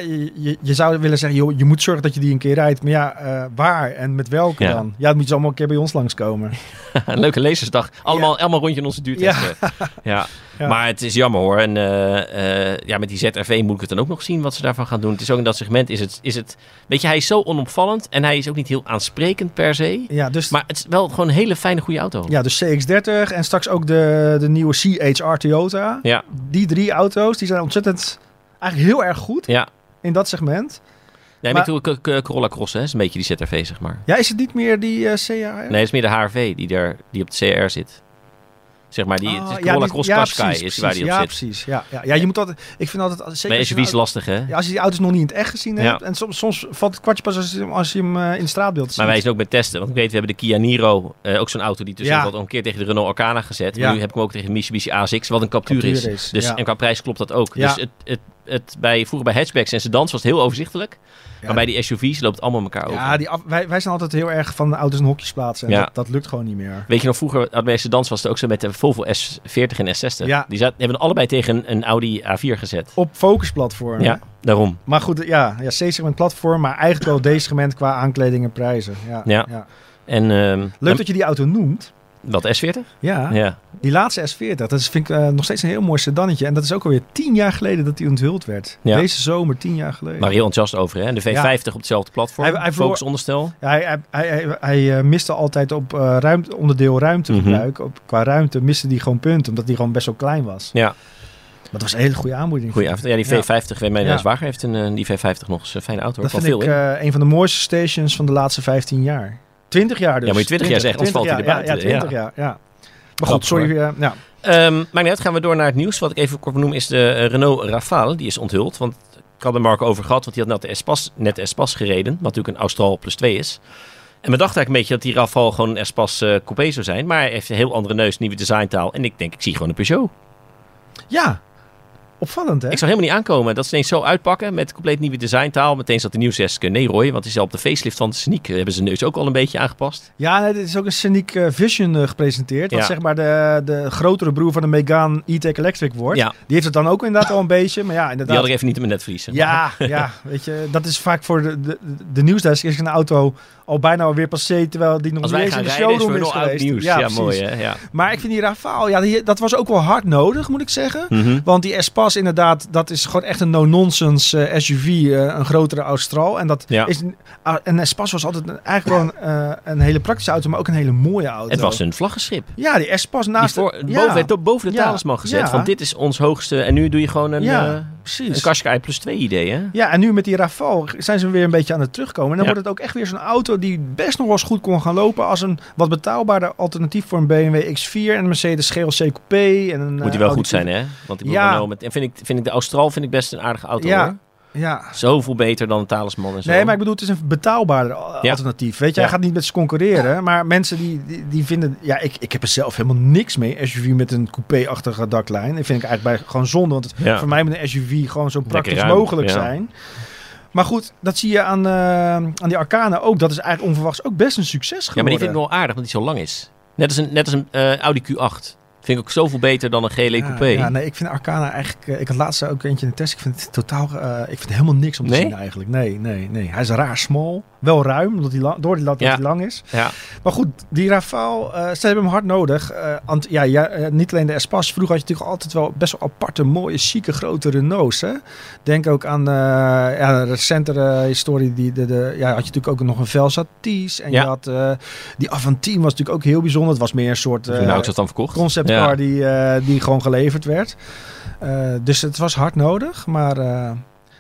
je zou willen zeggen, joh, je moet zorgen dat je die een keer rijdt. Maar waar en met welke dan? Ja, dat moet je allemaal een keer bij ons langskomen. Een leuke lezersdag. Allemaal rondje in onze duurtesten. Ja. Maar het is jammer, hoor. En met die ZR-V moet ik het dan ook nog zien wat ze daarvan gaan doen. Het is ook in dat segment is het... Weet je, hij is zo onopvallend en hij is ook niet heel aansprekend per se. Ja, dus... Maar het is wel gewoon een hele fijne, goede auto. Ja, dus CX-30 en straks ook de nieuwe CHR Toyota. Ja. Die 3 auto's, die zijn ontzettend... Eigenlijk heel erg goed in dat segment. Ja, maar Corolla Cross, hè? Is een beetje die ZR-V, zeg maar. Ja, is het niet meer die CR? Nee, het is meer de HRV die op de CR zit. Zeg maar, die Corolla Cross Qashqai is waar die op zit. Precies. Ja, je moet altijd... Ik vind altijd... Zeker SUV is lastig, hè? Ja, als je die auto's nog niet in het echt gezien hebt. En soms valt het kwartje pas als je hem in het straatbeeld ziet. Maar wij zijn ook met testen. Want ik weet, we hebben de Kia Niro. Ook zo'n auto die tussen al een keer tegen de Renault Arcana gezet. Ja. Maar nu heb ik hem ook tegen de Mitsubishi ASX. Wat een Captur is. Dus, en qua prijs klopt dat ook. Ja. Dus vroeger bij hatchbacks en sedans was het heel overzichtelijk. Ja. Maar bij die SUV's loopt het allemaal elkaar over. Ja, wij zijn altijd heel erg van de auto's in hokjes plaatsen. En dat lukt gewoon niet meer. Weet je nog, vroeger bij sedans was het ook zo met de Volvo S40 en S60. Ja. Die hebben allebei tegen een Audi A4 gezet. Op focusplatform. Ja, daarom. Maar goed, C-segment platform. Maar eigenlijk wel D-segment qua aankleding en prijzen. Ja. En, leuk dat je die auto noemt. Wat, S40? Ja. Die laatste S40, dat vind ik nog steeds een heel mooi sedannetje. En dat is ook alweer 10 jaar geleden dat die onthuld werd. Ja. Deze zomer, 10 jaar geleden. Maar heel enthousiast over, hè? De V50 op hetzelfde platform, focusonderstel. Ja, hij miste altijd op onderdeel ruimtegebruik. Qua ruimte miste die gewoon punten, omdat die gewoon best wel klein was. Ja. Dat was een hele goede aanbieding. Goeie avond. Ja, die V50, mijn zwager heeft die V50 nog eens een fijne auto. Dat vind ik een van de mooiste stations van de laatste 15 jaar. 20 jaar dus. Ja, maar 20 jaar zegt, anders valt hij erbij. Ja, 20 jaar. Ja. Maar goed, sorry. Maar net gaan we door naar het nieuws. Wat ik even kort benoem is de Renault Rafale. Die is onthuld. Want ik had er Marco over gehad. Want die had net de Espace gereden. Wat natuurlijk een Austral plus 2 is. En we dachten eigenlijk een beetje dat die Rafale gewoon een Espace coupé zou zijn. Maar hij heeft een heel andere neus, nieuwe designtaal. En ik denk, ik zie gewoon een Peugeot. Ja. Opvallend, hè? Ik zag helemaal niet aankomen dat ze ineens zo uitpakken met compleet nieuwe designtaal. Meteen zat de nieuwe 6 Neroy, want die is al op de facelift van de Scenic. Hebben ze neus ook al een beetje aangepast. Ja, dit is ook een Scenic Vision gepresenteerd. Wat zeg maar de grotere broer van de Megane E-Tech Electric wordt. Ja. Die heeft het dan ook inderdaad al een beetje. Maar ja, inderdaad. Die had ik even niet in mijn netvlies. Ja, weet je, dat is vaak voor de nieuwsdesk is een auto al bijna alweer passé, terwijl die nog niet eens in de showroom is geweest. Nieuws. Ja, mooi hè. Ja. Maar ik vind die Rafale, dat was ook wel hard nodig, moet ik zeggen. Mm-hmm. Want die Espace inderdaad, dat is gewoon echt een no-nonsense SUV, een grotere Austral. En dat is een Espace was altijd eigenlijk gewoon een hele praktische auto, maar ook een hele mooie auto. Het was een vlaggenschip. Ja, die Espace naast boven de talisman gezet. Van dit is ons hoogste. En nu doe je gewoon een Qashqai plus 2 idee, hè? Ja, en nu met die Rafale zijn ze weer een beetje aan het terugkomen. En dan wordt het ook echt weer zo'n auto die best nog wel eens goed kon gaan lopen als een wat betaalbaarder alternatief voor een BMW X4 en een Mercedes GLC Coupé. En een, moet die wel goed zijn, hè? Want ik vind ik de Austral best een aardige auto, hoor. Ja. Zoveel beter dan een Talisman en zo. Nee, maar ik bedoel, het is een betaalbaarder alternatief. Weet je, hij gaat niet met ze concurreren. Maar mensen die vinden... Ja, ik heb er zelf helemaal niks mee. SUV met een coupé-achtige daklijn. Dat vind ik eigenlijk gewoon zonde. Want voor mij moet een SUV gewoon zo praktisch mogelijk zijn. Maar goed, dat zie je aan die Arcana ook. Dat is eigenlijk onverwachts ook best een succes geworden. Ja, maar die vind ik wel aardig, want die zo lang is. Net als een Audi Q8. Vind ik ook zoveel beter dan een GLE Coupé. Ja, nee, ik vind Arcana eigenlijk... ik had laatst ook eentje in de test. Ik vind het totaal... ik vind helemaal niks om te zien eigenlijk. Nee. Hij is raar smal. Wel ruim, omdat hij lang is. Ja. Maar goed, die Rafale, ze hebben hem hard nodig. Niet alleen de Espace. Vroeger had je natuurlijk altijd wel best wel aparte, mooie, chique, grote Renaults. Hè? Denk ook aan de recentere historie. Had je natuurlijk ook nog een Velsa Ties. En je had die Avantime was natuurlijk ook heel bijzonder. Het was meer een soort conceptcar die gewoon geleverd werd. Dus het was hard nodig, maar...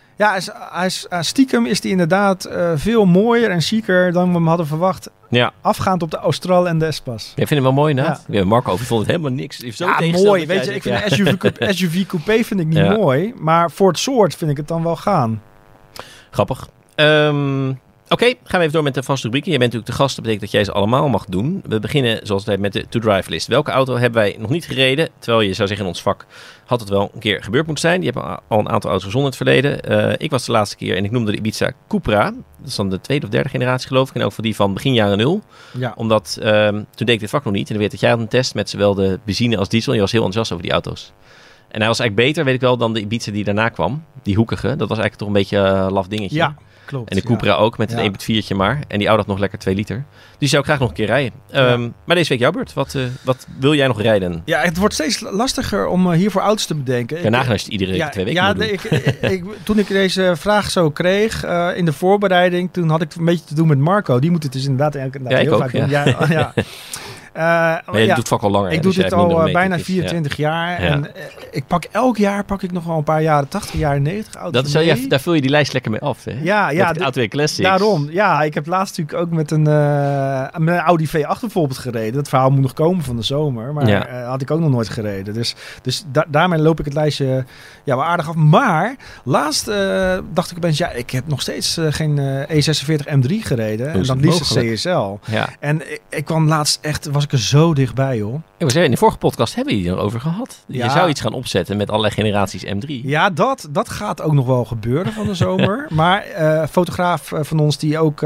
stiekem is die inderdaad veel mooier en chiquer dan we hem hadden verwacht. Ja. Afgaand op de Austral en de Espace. Ik vind het wel mooi inderdaad. Ja. Marco vond het helemaal niks. Mooi. Weet je, ik vind een SUV coupé vind ik niet mooi. Maar voor het soort vind ik het dan wel gaan. Grappig. Oké, gaan we even door met de vaste rubrieken. Jij bent natuurlijk de gast, dat betekent dat jij ze allemaal mag doen. We beginnen zoals altijd met de to-drive list. Welke auto hebben wij nog niet gereden? Terwijl je zou zeggen in ons vak had het wel een keer gebeurd moeten zijn. Die hebben al een aantal auto's gezond in het verleden. Ik was de laatste keer en ik noemde de Ibiza Cupra. Dat is dan de tweede of derde generatie geloof ik. En ook van die van begin jaren 0. Ja. Omdat toen deed ik dit vak nog niet. En dan weet dat jij had een test met zowel de benzine als diesel. En je was heel enthousiast over die auto's. En hij was eigenlijk beter, weet ik wel, dan de Ibiza die daarna kwam. Die hoekige. Dat was eigenlijk toch een beetje een laf dingetje. Ja. Klopt, en de Cupra ook met een 1.4'tje maar. En die oude had nog lekker 2 liter. Die zou ik graag nog een keer rijden. Maar deze week jouw beurt. Wat wil jij nog rijden? Ja, het wordt steeds lastiger om hiervoor auto's te bedenken. Ja, nagaan als je het iedere 2 weken moet doen. Toen ik deze vraag zo kreeg in de voorbereiding, toen had ik een beetje te doen met Marco. Die moet het dus inderdaad heel vaak doen. Ja. Maar je doet het vak al langer. Ik doe dit al bijna 24 jaar. Ja. En elk jaar pak ik nog wel een paar jaren 80, jaren 90 auto's mee. Daar vul je die lijst lekker mee af. Hè? Ja. Met ATW Classics. Daarom. Ja, ik heb laatst natuurlijk ook met een Audi V8 bijvoorbeeld gereden. Dat verhaal moet nog komen van de zomer. Maar had ik ook nog nooit gereden. Dus daarmee loop ik het lijstje wel aardig af. Maar laatst dacht ik opeens, ik heb nog steeds geen E46 M3 gereden. En dan liefst een CSL. Ja. En ik kwam laatst was ik er zo dichtbij, joh. In de vorige podcast hebben we het erover gehad. Je zou iets gaan opzetten met allerlei generaties M3. Ja, dat gaat ook nog wel gebeuren van de zomer. Maar fotograaf van ons die ook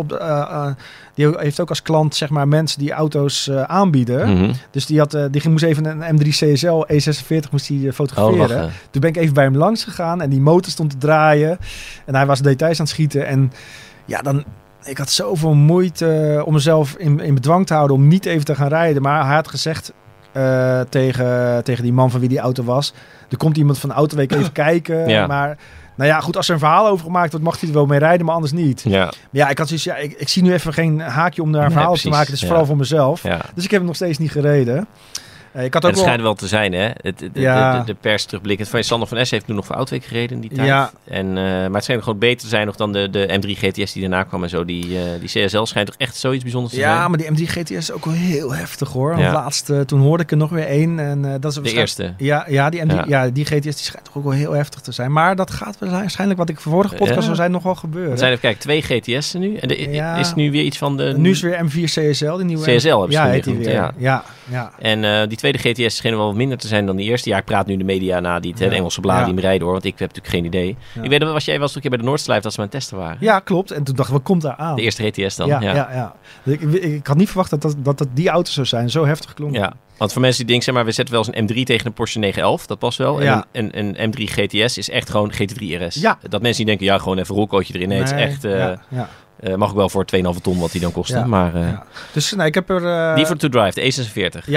die heeft ook als klant zeg maar mensen die auto's aanbieden. Mm-hmm. Dus die moest even een M3 CSL E46 moest die fotograferen. Toen ben ik even bij hem langs gegaan en die motor stond te draaien. En hij was details aan het schieten. En ik had zoveel moeite om mezelf in bedwang te houden om niet even te gaan rijden. Maar hij had gezegd tegen die man van wie die auto was, er komt iemand van de Autoweek even kijken. Ja. Maar nou ja, goed, als er een verhaal over gemaakt wordt, mag hij er wel mee rijden, maar anders niet. Ja. Maar ja, ik had zoiets, ik zie nu even geen haakje om daar een verhaal te maken. Het is vooral voor mezelf. Ja. Dus ik heb hem nog steeds niet gereden. Het schijnt wel te zijn, hè? De pers terugblikkend. Van Sander van S heeft toen nog voor Autoweek gereden in die tijd. Ja. Maar het schijnt gewoon beter te zijn nog dan de M3 GTS die daarna kwam en zo. Die CSL schijnt toch echt zoiets bijzonders te zijn. Ja, maar die M3 GTS is ook wel heel heftig, hoor. Ja. Laatst, toen hoorde ik er nog weer één. En dat is de eerste? Ja, die M3, die GTS die schijnt toch ook wel heel heftig te zijn. Maar dat gaat waarschijnlijk, wat ik voor vorige podcast zou zijn, nog wel gebeuren. Er zijn even kijken, 2 GTS'en nu. En is nu weer iets van de... Nu is weer M4 CSL, die nieuwe... CSL hebben ze heet die weer. Ja. En die tweede GTS scheen wel wat minder te zijn dan die eerste. Ja, ik praat nu de media na die het Engelse bladen die me rijden, hoor. Want ik heb natuurlijk geen idee. Ja. Ik weet dat jij was een keer bij de Noordslijf dat ze aan het testen waren. Ja, klopt. En toen dacht ik, wat komt daar aan? De eerste GTS dan. Ja. Ik had niet verwacht dat die auto's zou zijn. Zo heftig klonk. Ja. Want voor mensen die denken, zeg maar, we zetten wel eens een M3 tegen een Porsche 911. Dat past wel. Ja. En een M3 GTS is echt gewoon GT3 RS. Ja. Dat mensen die denken, gewoon even rolcootje erin. Nee, het is echt... mag ook wel voor 2,5 ton wat die dan kostte. Ja, maar, Dus ik heb er... Die voor de To Drive, de E46.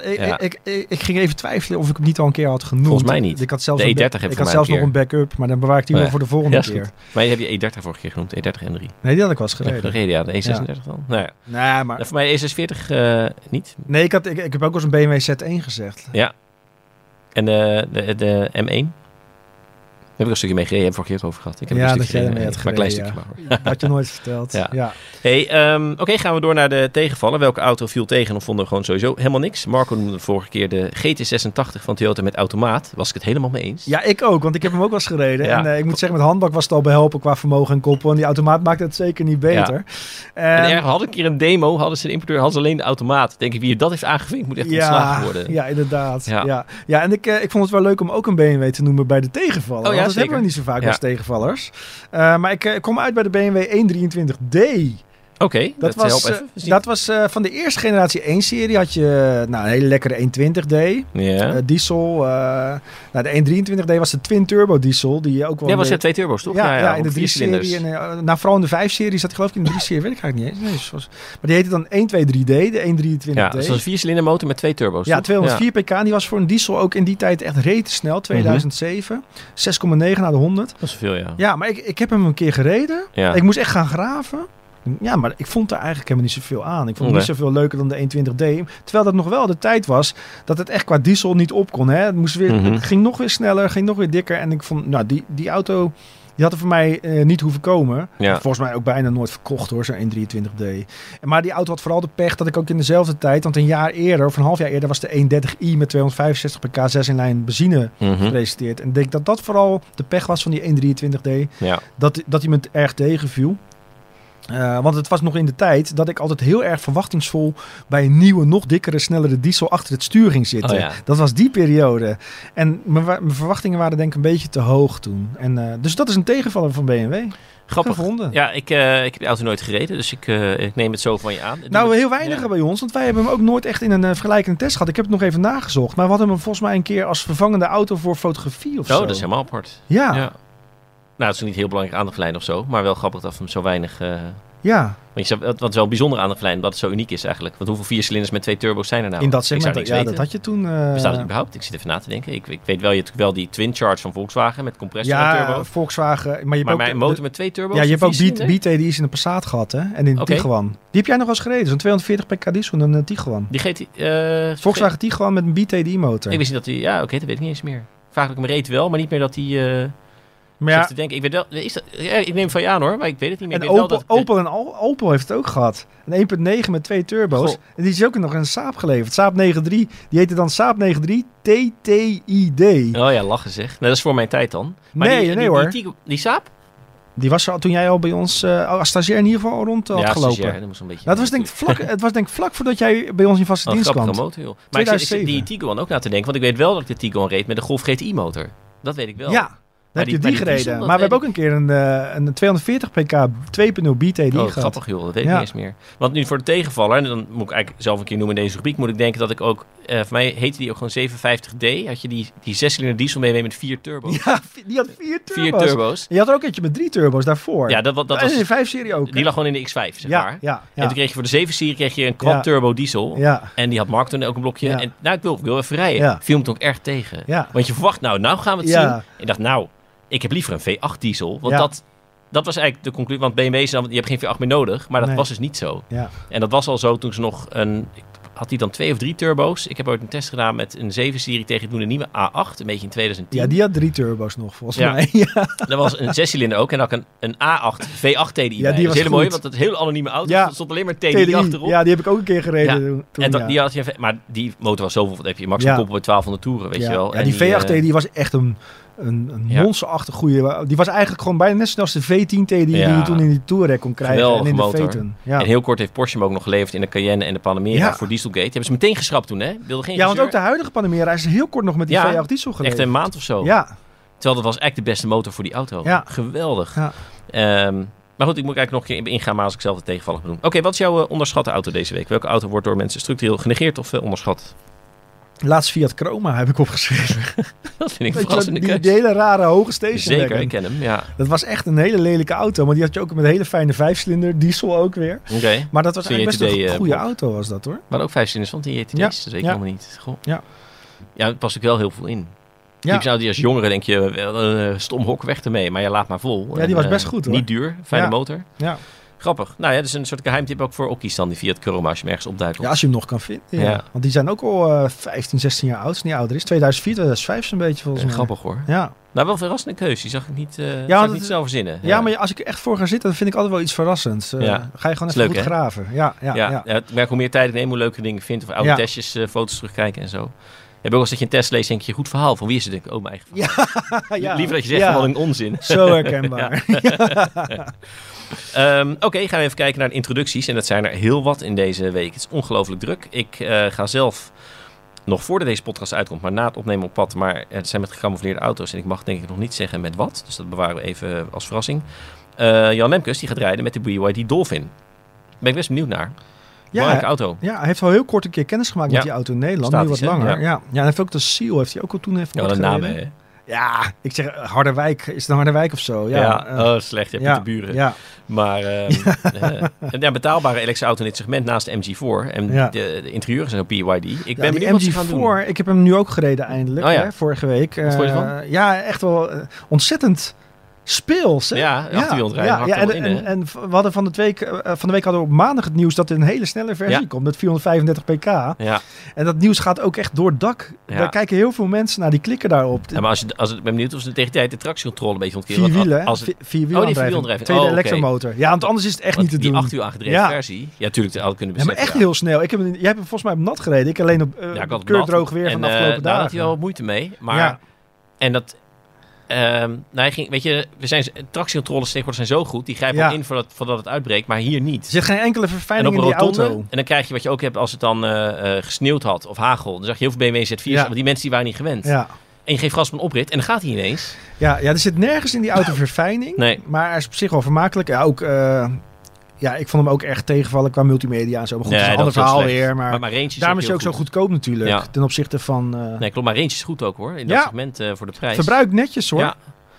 Ik ging even twijfelen of ik hem niet al een keer had genoemd. Volgens mij niet. Ik had zelfs de E30 ik had zelfs nog een backup, maar dan bewaar ik die wel voor de volgende keer. Maar heb je E30 vorige keer genoemd, E30 M3? Nee, die had ik wel eens gereden. Ja, de E36 dan. Nou ja. Nee, maar... voor mij E46 niet. Nee, ik heb ook wel eens een BMW Z1 gezegd. Ja. En de M1? Heb ik een stukje mee gereden, heb ik vorige keer over gehad. Ik heb een stukje dat jij ermee had gereden. Maar een klein stukje maar. Dat had je nooit verteld. Ja. Hey, Oké, gaan we door naar de tegenvallen. Welke auto viel tegen of vonden we gewoon sowieso helemaal niks? Marco noemde de vorige keer de GT86 van Toyota met automaat. Was ik het helemaal mee eens? Ja, ik ook, want ik heb hem ook wel eens gereden. Ja. En ik moet zeggen, met handbak was het al behelpen qua vermogen en koppel. En die automaat maakte het zeker niet beter. Ja. En had een keer een demo, hadden ze de importeur, hadden ze alleen de automaat. Denk ik, wie dat heeft aangevinkt, moet echt ontslagen worden. Ja, inderdaad. Ja, en ik vond het wel leuk om ook een BMW te noemen bij de tegenvallen. Dat hebben we niet zo vaak als tegenvallers. Maar ik kom uit bij de BMW 123D. Oké, dat was van de eerste generatie 1-serie. Had je een hele lekkere 120D. Diesel. De 123D was de twin turbo diesel. Die ook wel was 2 turbo's, toch? Ja, in de 3-serie. Vooral in de 5-serie zat hij geloof ik in de 3-serie. Weet ik eigenlijk niet eens. Nee, maar die heette dan 123D, de 123D. Ja, dus dat was een 4-cilinder motor met 2 turbo's. Ja, 204 pk. Die was voor een diesel ook in die tijd echt rete snel. 2007. 6,9 naar de 100. Dat is veel, ja. Ja, maar ik heb hem een keer gereden. Ja. Ik moest echt gaan graven. Ja, maar ik vond daar eigenlijk helemaal niet zoveel aan. Ik vond het niet zoveel leuker dan de 120D. Terwijl dat nog wel de tijd was dat het echt qua diesel niet op kon. Hè? Het moest weer, het ging nog weer sneller, ging nog weer dikker. En ik vond, die auto, die had er voor mij niet hoeven komen. Ja. Volgens mij ook bijna nooit verkocht, hoor, zo'n 123D. Maar die auto had vooral de pech dat ik ook in dezelfde tijd, want een jaar eerder, of een half jaar eerder, was de 130i met 265 pk 6-in-lijn benzine gepresenteerd. En ik denk dat dat vooral de pech was van die 123D. Ja. Dat hij me erg tegenviel. Want het was nog in de tijd dat ik altijd heel erg verwachtingsvol bij een nieuwe, nog dikkere, snellere diesel achter het stuur ging zitten. Oh ja. Dat was die periode. En mijn verwachtingen waren denk ik een beetje te hoog toen. En, dus dat is een tegenvaller van BMW. Grappig. Gevonden. Ja, ik heb die auto nooit gereden, dus ik neem het zo van je aan. Nou, heel weinig bij ons, want wij hebben hem ook nooit echt in een vergelijkende test gehad. Ik heb het nog even nagezocht, maar we hadden hem volgens mij een keer als vervangende auto voor fotografie of zo. Oh, dat is helemaal apart. Ja. Nou, het is niet heel belangrijk aandachtslijnen of zo, maar wel grappig dat we hem zo weinig Ja. Wat wel bijzonder aan de Verlijn, dat het zo uniek is eigenlijk. Want hoeveel 4-cilinders met 2 turbo's zijn er nou? In dat segment, dat had je toen... Bestaat het überhaupt? Ik zit even na te denken. Ik weet wel, je hebt wel die Twin Charge van Volkswagen met compressor en turbo. Ja, Volkswagen. Maar je hebt ook een motor met 2 turbo's? Ja, je hebt ook BTD's in de Passat gehad, hè? En in de Tiguan. Die heb jij nog wel eens gereden. Zo'n 240 pk diesel in een Tiguan. Die GT... Volkswagen Tiguan met een BTD-motor. Ik wist niet dat die... Ja, oké, dat weet ik niet eens meer. Vaak dat ik hem reed wel, maar niet meer dat die... Maar ja, te denken, ik weet wel, ik neem van je aan hoor, maar ik weet het niet meer. En Opel heeft het ook gehad. Een 1.9 met 2 turbo's. Goh. En die is ook nog een Saab geleverd. Saab 93, die heette dan Saab 93 TTID. Oh ja, lachen zeg. Nou, dat is voor mijn tijd dan. Maar nee hoor. Die Saab? Die was toen jij al bij ons als stagiair in ieder geval rond had gelopen. Stagiair, dat moest een beetje... het was denk ik vlak voordat jij bij ons in vaste dienst kwam. Motor, joh. Maar 2007. Ik zit die Tiguan ook na te denken, want ik weet wel dat ik de Tiguan reed met de Golf GTI motor. Dat weet ik wel. Ja. Dan heb je die gereden. Maar we hebben ook een keer een 240 pk 2.0 BTD gehad. Grappig joh, dat weet ik niet eens meer. Want nu voor de tegenvaller, en dan moet ik eigenlijk zelf een keer noemen in deze rubriek, moet ik denken dat ik ook, voor mij heette die ook gewoon 750D. Had je die 6-cilinder diesel mee met 4 turbo's. Ja, die had 4 turbo's. 4 turbo's. Je had er ook eentje met 3 turbo's daarvoor. Ja, dat was... En in de 5-serie ook. Die lag gewoon in de X5, zeg maar. Ja. En toen kreeg je voor de 7-serie kreeg je een quad turbo diesel. Ja. En die had Mark toen ook een blokje. Ja. En nou, ik wil even rijden. Ja. Viel me toch erg tegen. Ja. Want je verwacht, nou gaan we het zien. En ik dacht, ik heb liever een V8 diesel. Want dat was eigenlijk de conclusie. Want BMW's, je hebt geen V8 meer nodig. Maar dat was dus niet zo. Ja. En dat was al zo toen ze nog had hij dan 2 of 3 turbo's. Ik heb ooit een test gedaan met een 7-serie tegen toen een nieuwe A8. Een beetje in 2010. Ja, die had 3 turbo's nog volgens mij. Ja. Dat was een 6-cilinder ook. En dan had ik een A8 V8 TDI bij. Die was hele mooi, want het hele anonieme auto. Er stond alleen maar TDI achterop. Ja, die heb ik ook een keer gereden. Die had je, maar die motor was zoveel. Heb je maximum koppel bij 1200 toeren, weet je wel. Ja, die V8 TDI was echt een monsterachtig goede. Die was eigenlijk gewoon bijna net zoals de V10 TDI die je toen in die Touareg kon krijgen. Geweldige en in motor. de Phaeton. Ja. En heel kort heeft Porsche hem ook nog geleverd in de Cayenne en de Panamera voor Dieselgate. Die hebben ze meteen geschrapt toen, hè? Wilde geen want ook de huidige Panamera is heel kort nog met die V8 diesel geleverd. Echt een maand of zo. Ja. Terwijl dat was echt de beste motor voor die auto. Ja. Geweldig. Ja. Maar goed, ik moet eigenlijk nog een keer ingaan, maar als ik zelf het tegenvallig benoem. Oké, wat is jouw onderschatte auto deze week? Welke auto wordt door mensen structureel genegeerd of onderschat? Laatst Fiat Croma heb ik opgeschreven. Dat vind ik een verrassende keuze. Die hele rare hoge station. Zeker, ik ken hem, ja. Dat was echt een hele lelijke auto. Maar die had je ook met een hele fijne 5-cilinder. Diesel ook weer. Oké. Maar dat was eigenlijk best een goede auto was dat hoor. Maar ook 5-cilinders van die ETD's. Dat weet ik helemaal niet. Goh. Ja, daar past ook wel heel veel in. Ja. Die als jongere denk je, stom hok weg ermee. Maar je laat maar vol. Ja, die was best goed hoor. Niet duur, fijne motor. Ja. Grappig. Nou ja, dat is een soort geheimtip ook voor Okkies dan, die Fiat Croma, als je hem ergens opduikelt. Ja, als je hem nog kan vinden. Ja. Want die zijn ook al 15, 16 jaar oud, als niet ouder is. 2004, 2005 zo'n beetje volgens mij. Grappig hoor. Ja. Nou, wel een verrassende keuze. Die zag ik niet, niet zelf verzinnen. Ja, maar als ik er echt voor ga zitten, dan vind ik altijd wel iets verrassends. Ga je gewoon even goed graven. Ja. Ik merk hoe meer tijd ik neem, hoe leuke dingen vindt. Of oude testjes, foto's terugkijken en zo. Je hebt ook als dat je een test leest, denk je, goed verhaal. Van wie is het? Denk ik, mijn eigen verhaal. Liever dat je zegt gewoon een onzin. Zo herkenbaar. Oké, gaan we even kijken naar de introducties. En dat zijn er heel wat in deze week. Het is ongelooflijk druk. Ik ga zelf nog voordat deze podcast uitkomt, maar na het opnemen op pad. Maar het zijn met gecamoufleerde auto's. En ik mag denk ik nog niet zeggen met wat. Dus dat bewaren we even als verrassing. Jan Lemkes, die gaat rijden met de BYD Dolphin. Daar ben ik best benieuwd naar. Belangrijke auto. Ja, hij heeft al heel kort een keer kennis gemaakt met die auto in Nederland. Statisch, nu wat langer. Ja, hij heeft ook de Seal. Heeft hij ook al toen even de naam, hè? Ja, ik zeg Harderwijk. Is het Harderwijk of zo? Slecht. Je hebt de buren. Ja. Maar een betaalbare elektrische auto in dit segment naast de MG4. En de interieuren zijn op BYD. Ik ben benieuwd wat ze gaan doen. Ik heb hem nu ook gereden eindelijk. Hè, vorige week. Wat vond je ervan? Ja, echt wel ontzettend speels. Hè? Ja, achterwielrijden. En we hadden van de week hadden we op maandag het nieuws dat er een hele snelle versie komt met 435 pk. Ja. En dat nieuws gaat ook echt door het dak. Ja. Daar kijken heel veel mensen naar, die klikken daarop. Ja, maar ik ben benieuwd of ze tegen die tijd de tractiecontrole een beetje ontkeren. 4 wielen, vierwielaandrijving. Tweede elektromotor. Ja, want anders is het echt niet te doen. Die 8 uur aangedreven versie. Ja, natuurlijk hadden kunnen beseffen. Maar echt heel snel. Jij hebt hem volgens mij op nat gereden. Ik alleen op keurdroog weer van de afgelopen dagen. Daar had hij wel wat moeite mee. Maar en dat... weet je, tractiecontroles tegenwoordig zijn zo goed. Die grijpen al in voordat het uitbreekt, maar hier niet. Er zit geen enkele verfijning in die auto. En dan krijg je wat je ook hebt als het dan gesneeuwd had of hagel. Dan zag je heel veel BMW Z4's, maar die mensen die waren niet gewend. Ja. En je geeft gas op een oprit en dan gaat hij ineens. Ja, er zit nergens in die auto verfijning. Nee. Maar hij is op zich wel vermakelijk. Ja, ook... ik vond hem ook echt tegenvallen qua multimedia en zo. Maar goed, dat is een ander verhaal weer. Maar daarom is hij ook zo goedkoop natuurlijk. Ten opzichte van... Nee, klopt. Maar range is goed ook hoor. In dat segment voor de prijs. Verbruik netjes hoor. Ja.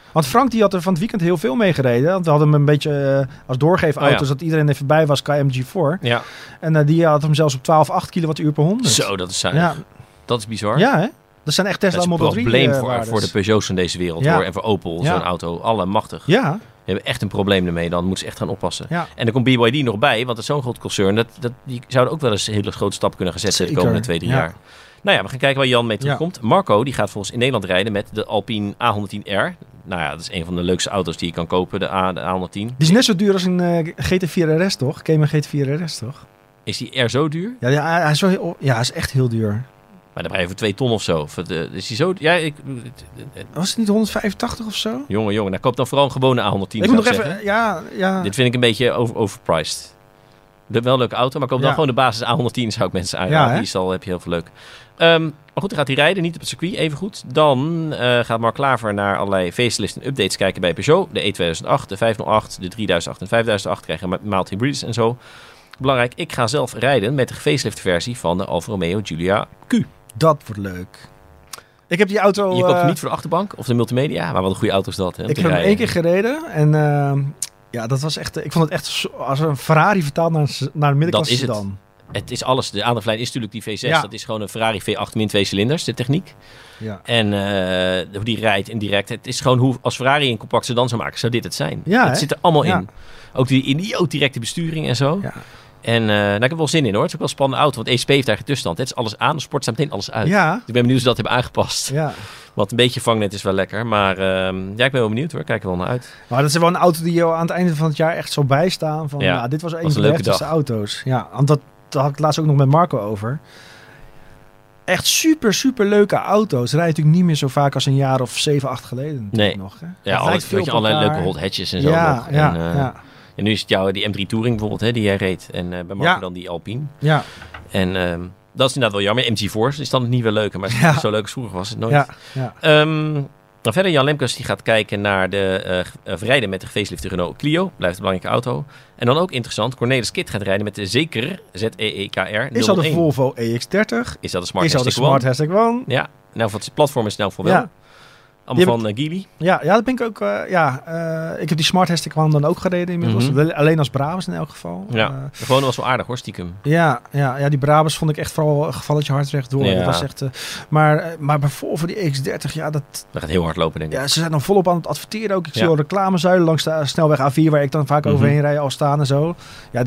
Want Frank die had er van het weekend heel veel mee gereden. Want we hadden hem een beetje als doorgeefauto's dat iedereen even bij was qua MG4. Ja. En die had hem zelfs op 12,8 kilowattuur per 100. Zo, dat is zuinig. Ja. Dat is bizar. Ja, hè? Dat zijn echt Tesla Model 3 probleem voor de Peugeots van deze wereld hoor. En voor Opel, zo'n auto. Allemachtig. Ja. Die hebben echt een probleem ermee. Dan moeten ze echt gaan oppassen. Ja. En er komt BYD nog bij, want het is zo'n groot concern. Die zouden ook wel eens een hele grote stap kunnen gaan zetten de komende 2-3 jaar. Nou ja, we gaan kijken waar Jan mee terugkomt. Ja. Marco, die gaat volgens in Nederland rijden met de Alpine A110R. Nou ja, dat is een van de leukste auto's die je kan kopen, de A110. Die is net zo duur als een GT4 RS, toch? Ken je mijn GT4 RS, toch? Is die R zo duur? Ja, hij is wel hij is echt heel duur. Maar dan rij je voor 2 ton of zo. Is die zo... Ja, was het niet 185 of zo? Jongen, dan koop dan vooral een gewone A110. Ik moet nog even... Ja. Dit vind ik een beetje overpriced. Wel een leuke auto, maar koop dan gewoon de basis A110, zou ik mensen aanraden. Die heb je heel veel leuk. Maar goed, dan gaat hij rijden, niet op het circuit, even goed. Dan gaat Mark Klaver naar allerlei facelifts en updates kijken bij Peugeot. De E2008, de 508, de 3008 en 5008 krijgen mild hybrids en zo. Belangrijk, ik ga zelf rijden met de gefacelift versie van de Alfa Romeo Giulia Q. Dat wordt leuk. Ik heb die auto... Je koopt hem niet voor de achterbank of de multimedia, maar wat een goede auto is dat. Hè, ik heb hem 1 keer gereden en... ja, dat was echt... Ik vond het echt als een Ferrari vertaald naar een middenklasse sedan. Het is alles. De aandrijflijn is natuurlijk die V6. Ja. Dat is gewoon een Ferrari V8 min 2 cilinders, de techniek. Ja. En hoe die rijdt indirect. Het is gewoon hoe als Ferrari een compact sedan zou maken, zou dit het zijn. Ja, het zit er allemaal in. Ook die idioot-directe besturing en zo. Ja. En ik heb er wel zin in hoor. Het is ook wel een spannende auto, want ESP heeft daar geen tussenstand. Het is alles aan, de sport staat meteen alles uit. Ja. Dus ik ben benieuwd hoe ze dat hebben aangepast. Ja. Want een beetje vangnet is wel lekker. Maar ik ben wel benieuwd hoor. Kijk er wel naar uit. Maar dat is wel een auto die je aan het einde van het jaar echt zo bijstaan. Van, dit was een van de heftigste auto's. Ja, want dat had ik laatst ook nog met Marco over. Echt super leuke auto's. Rijdt natuurlijk niet meer zo vaak als een jaar of 7, 8 geleden. Nee. Nog, hè? Ja, allerlei leuke hot hatches en zo nog. En nu is het jouw die M3 Touring bijvoorbeeld, hè, die jij reed. En bij Marco dan die Alpine. Ja. En dat is inderdaad wel jammer. MG4 is dan het niet weer leuker, maar zo leuk als vroeger was het nooit. Ja. Dan verder, Jan Lemkes die gaat kijken naar de rijden met de gefacelifte Renault Clio. Blijft een belangrijke auto. En dan ook interessant, Cornelis Kit gaat rijden met de Zeker ZEEKR 001. Is dat de Volvo EX30? Is dat de Smart Hashtag One? Ja, nou voor het platform is snel voor wel. Ja. Allemaal van Geely. Ja, dat ben ik ook. Ik heb die Smart Hashtag One dan ook gereden inmiddels. Alleen als Brabus in elk geval. Ja, de gewone was wel aardig hoor, stiekem. Ja, die Brabus vond ik echt vooral een gevalletje hard rechtdoor. Ja. Dat was echt, maar bij Volvo die EX30, dat gaat heel hard lopen denk ik. Ja, ze zijn dan volop aan het adverteren ook. Ik zie al reclamezuilen langs de snelweg A4 waar ik dan vaak overheen rij al staan en zo. Ja,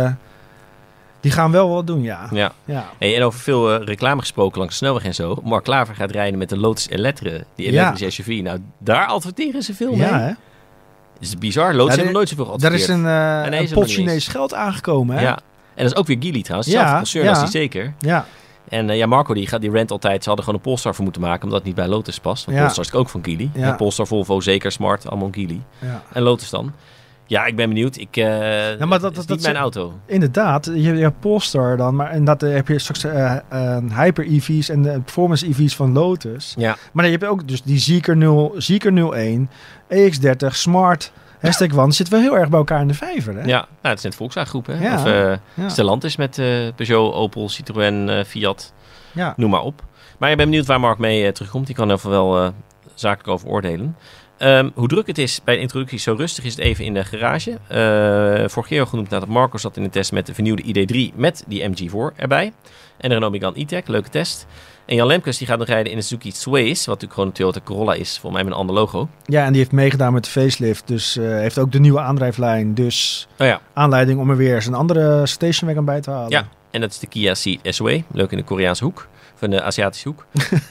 die gaan wel wat doen, ja. Hey, en over veel reclame gesproken langs de snelweg en zo. Mark Klaver gaat rijden met de Lotus Eletre, die elektrische SUV. Nou, daar adverteren ze veel mee. Hè? Het is bizar. Lotus heeft nog nooit zoveel geadverteerd. Daar is een pot Chinees geld aangekomen, hè? Ja, en dat is ook weer Geely trouwens. Hetzelfde concern als die Zeker. Ja. En Marco die rent altijd. Ze hadden gewoon een Polestar voor moeten maken, omdat het niet bij Lotus past. Want Polestar is ook van Geely. Ja. Polestar, Volvo, Zeker, Smart, allemaal Geely. Ja. En Lotus dan. Ja, ik ben benieuwd. Maar dat is niet mijn auto. Inderdaad, je hebt Polestar dan, maar en dat heb je straks Hyper-EV's en de Performance EV's van Lotus. Ja. Maar dan heb je ook dus die Zeker 01, EX30, Smart, Hashtag One. Zitten wel heel erg bij elkaar in de vijver, hè? Ja, het is net Volkswagen groep, hè? Ja. Of Stellantis met Peugeot, Opel, Citroën, Fiat, noem maar op. Maar ik ben benieuwd waar Mark mee terugkomt. Die kan er even wel zakelijk over oordelen. Hoe druk het is bij de introductie, zo rustig is het even in de garage. Vorige keer al genoemd dat Marco zat in de test met de vernieuwde ID3 met die MG4 erbij. En de Renault Megane E-Tech, leuke test. En Jan Lemkes die gaat nog rijden in de Suzuki Sways, wat natuurlijk gewoon een Toyota Corolla is, volgens mij met een ander logo. Ja, en die heeft meegedaan met de facelift, dus heeft ook de nieuwe aandrijflijn. Dus aanleiding om er weer eens een andere stationwagon bij te halen. Ja, en dat is de Kia CSW, leuk in de Koreaanse hoek. Van de Aziatische hoek.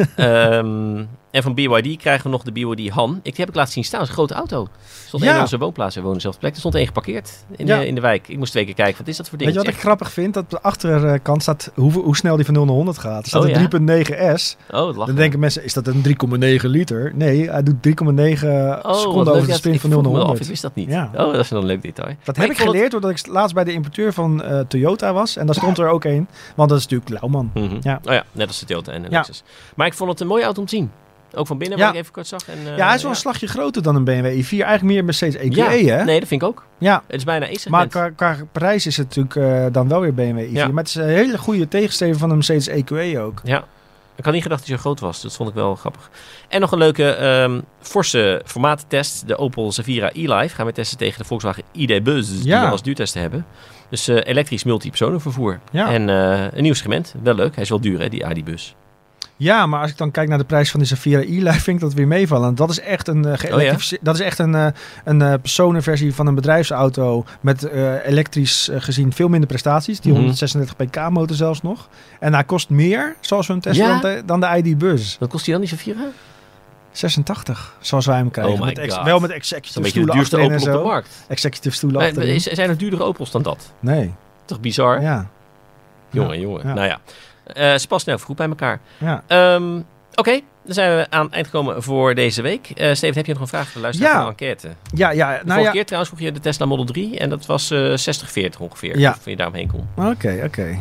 En van BYD krijgen we nog de BYD Han. Die heb ik laten zien staan. Dat is een grote auto. Stond in onze woonplaats. We wonen dezelfde plek. Er stond één geparkeerd in de wijk. Ik moest 2 keer kijken. Wat is dat voor ding? Weet je wat ik grappig vind? Dat op de achterkant staat hoe snel die van 0 naar 100 gaat. Er staat een 3.9S. Dan denken mensen, is dat een 3,9 liter? Nee, hij doet 3,9 seconden over de sprint van 0 naar 100. Ik wist dat niet. Ja. Dat is wel een leuk detail. Dat heb ik geleerd doordat ik laatst bij de importeur van Toyota was. En daar stond er ook één. Want dat is natuurlijk Lauwman. Net als de Toyota en de Lexus. Maar ik vond het een mooie auto om te zien. Ook van binnen, wat ik even kort zag. En, hij is wel een slagje groter dan een BMW i4. Eigenlijk meer een Mercedes EQE, hè? Nee, dat vind ik ook. Ja. Het is bijna E-segment. Maar qua prijs is het natuurlijk dan wel weer BMW i4. Maar het is een hele goede tegenstrever van een Mercedes EQE ook. Ja. Ik had niet gedacht dat hij zo groot was. Dat vond ik wel grappig. En nog een leuke forse formaattest. De Opel Zafira e-Life gaan we testen tegen de Volkswagen ID Buzz. Die we als duurtesten hebben. Dus elektrisch multipersonenvervoer. Ja. En een nieuw segment. Wel leuk. Hij is wel duur, hè, die ID Buzz. Ja, maar als ik dan kijk naar de prijs van de Zafira e-Life, vind ik dat weer meevallen. Dat is echt dat is echt een personenversie van een bedrijfsauto met elektrisch gezien veel minder prestaties. Die 136 pk motor zelfs nog. En hij kost meer, zoals we hem testen, dan de ID Buzz. Wat kost hij dan, die Zafira? 86, zoals wij hem krijgen. Wel met executive stoelen achterin en zo. Op de markt. Executive stoelen achterin. Zijn er duurdere Opels dan dat? Nee. Toch bizar? Ja. Jongen. Ja. Nou ja. Ze passen nou goed bij elkaar. Ja. Oké, dan zijn we aan het eind gekomen voor deze week. Steven, heb je nog een vraag voor de luisteraar van de enquête? Ja. De vorige keer trouwens vroeg je de Tesla Model 3 en dat was 60-40 ongeveer. Ja. Of je daaromheen kon. Oké.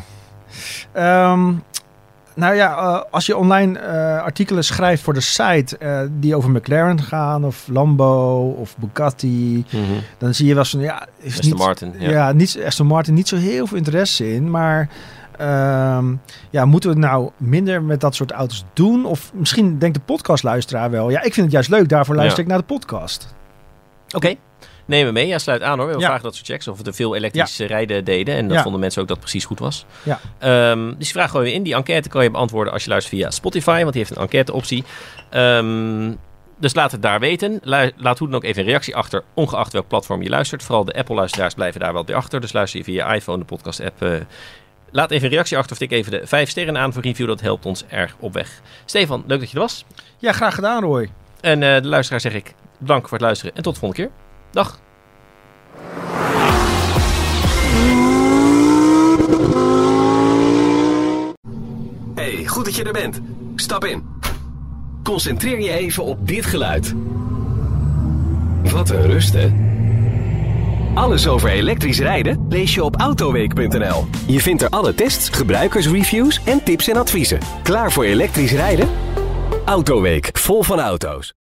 Als je online artikelen schrijft voor de site die over McLaren gaan of Lambo of Bugatti, dan zie je wel zo'n Aston Martin. Aston Martin niet zo heel veel interesse in, maar moeten we nou minder met dat soort auto's doen? Of misschien denkt de podcastluisteraar wel, ik vind het juist leuk, daarvoor luister ik naar de podcast. Oké. Neem me mee. Ja, sluit aan hoor. We hebben vragen dat soort checks. Of we er veel elektrisch rijden deden. En dat vonden mensen ook dat het precies goed was. Ja. Dus die vraag gooien we in. Die enquête kan je beantwoorden als je luistert via Spotify. Want die heeft een enquête optie. Dus laat het daar weten. Laat hoe dan ook even een reactie achter. Ongeacht welk platform je luistert. Vooral de Apple luisteraars blijven daar wel bij achter. Dus luister je via je iPhone de podcast app. Laat even een reactie achter. Of tik even de 5 sterren aan voor review. Dat helpt ons erg op weg. Stefan, leuk dat je er was. Ja, graag gedaan Roy. En de luisteraar zeg ik bedankt voor het luisteren. En tot de volgende keer. Dag. Hey, goed dat je er bent. Stap in. Concentreer je even op dit geluid. Wat een rust, hè? Alles over elektrisch rijden lees je op autoweek.nl. Je vindt er alle tests, gebruikersreviews en tips en adviezen. Klaar voor elektrisch rijden? Autoweek, vol van auto's.